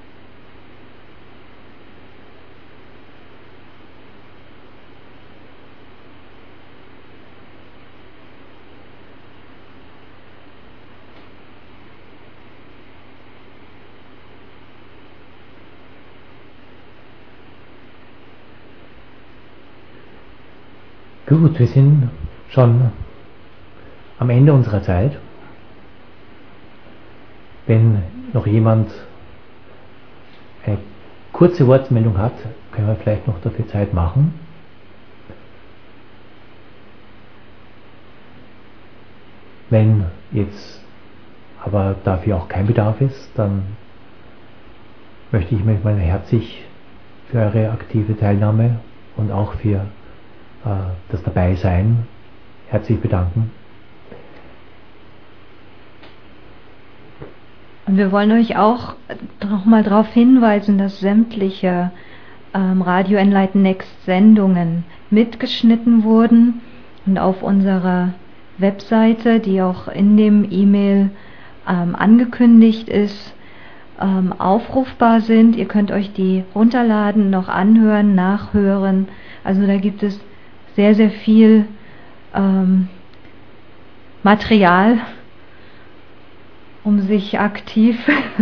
Gut, wir sind schon am Ende unserer Zeit. Wenn noch jemand kurze Wortmeldung hat, können wir vielleicht noch dafür Zeit machen. Wenn jetzt aber dafür auch kein Bedarf ist, dann möchte ich mich mal herzlich für eure aktive Teilnahme und auch für das Dabeisein herzlich bedanken. Und wir wollen euch auch nochmal darauf hinweisen, dass sämtliche Radio Enlighten Next Sendungen mitgeschnitten wurden und auf unserer Webseite, die auch in dem E-Mail angekündigt ist, aufrufbar sind. Ihr könnt euch die runterladen, noch anhören, nachhören. Also da gibt es sehr, sehr viel Material, um sich aktiv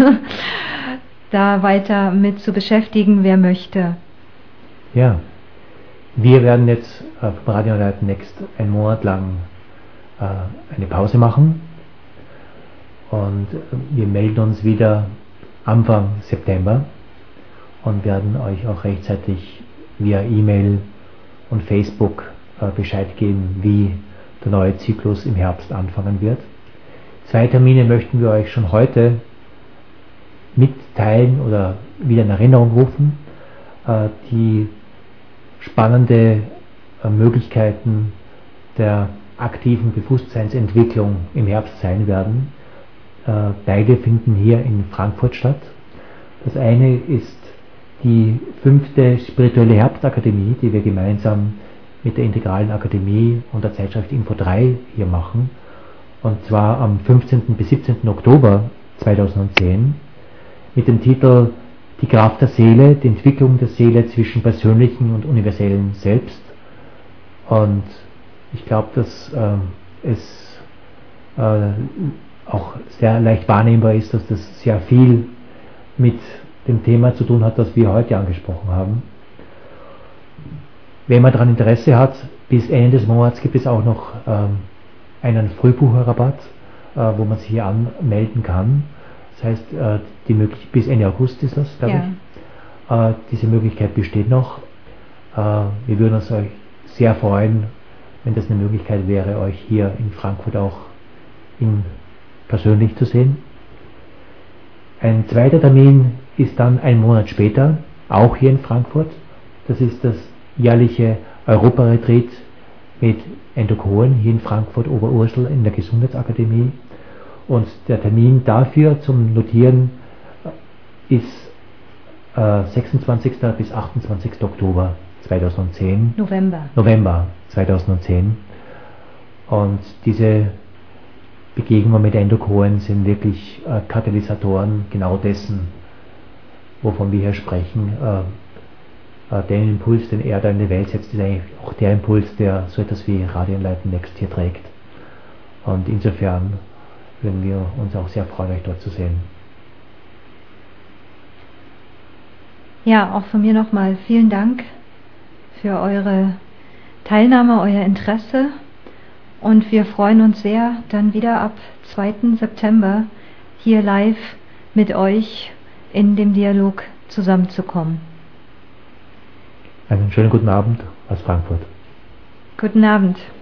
da weiter mit zu beschäftigen, wer möchte. Ja, wir werden jetzt auf Radio Enlighten Next einen Monat lang eine Pause machen und wir melden uns wieder Anfang September und werden euch auch rechtzeitig via E-Mail und Facebook Bescheid geben, wie der neue Zyklus im Herbst anfangen wird. 2 Termine möchten wir euch schon heute mitteilen oder wieder in Erinnerung rufen, die spannende Möglichkeiten der aktiven Bewusstseinsentwicklung im Herbst sein werden. Beide finden hier in Frankfurt statt. Das eine ist die 5. Spirituelle Herbstakademie, die wir gemeinsam mit der Integralen Akademie und der Zeitschrift Info 3 hier machen. Und zwar am 15. bis 17. Oktober 2010 mit dem Titel Die Kraft der Seele, die Entwicklung der Seele zwischen persönlichen und universellen Selbst. Und ich glaube, dass es auch sehr leicht wahrnehmbar ist, dass das sehr viel mit dem Thema zu tun hat, das wir heute angesprochen haben. Wenn man daran Interesse hat, bis Ende des Monats gibt es auch noch einen Frühbucherrabatt, wo man sich hier anmelden kann. Das heißt, bis Ende August ist das, glaube ich. Diese Möglichkeit besteht noch. Wir würden uns euch sehr freuen, wenn das eine Möglichkeit wäre, euch hier in Frankfurt auch persönlich zu sehen. Ein zweiter Termin ist dann einen Monat später, auch hier in Frankfurt. Das ist das jährliche Europa-Retreat mit Endo Cohen hier in Frankfurt Oberursel in der Gesundheitsakademie. Und der Termin dafür zum Notieren ist 26. bis 28. Oktober 2010. November 2010. Und diese Begegnungen mit Endo Cohen sind wirklich Katalysatoren genau dessen, wovon wir hier sprechen. Der Impuls, den er da in die Welt setzt, ist eigentlich auch der Impuls, der so etwas wie Radio Enlighten Next hier trägt. Und insofern würden wir uns auch sehr freuen, euch dort zu sehen. Ja, auch von mir nochmal vielen Dank für eure Teilnahme, euer Interesse. Und wir freuen uns sehr, dann wieder ab 2. September hier live mit euch in dem Dialog zusammenzukommen. Einen schönen guten Abend aus Frankfurt. Guten Abend.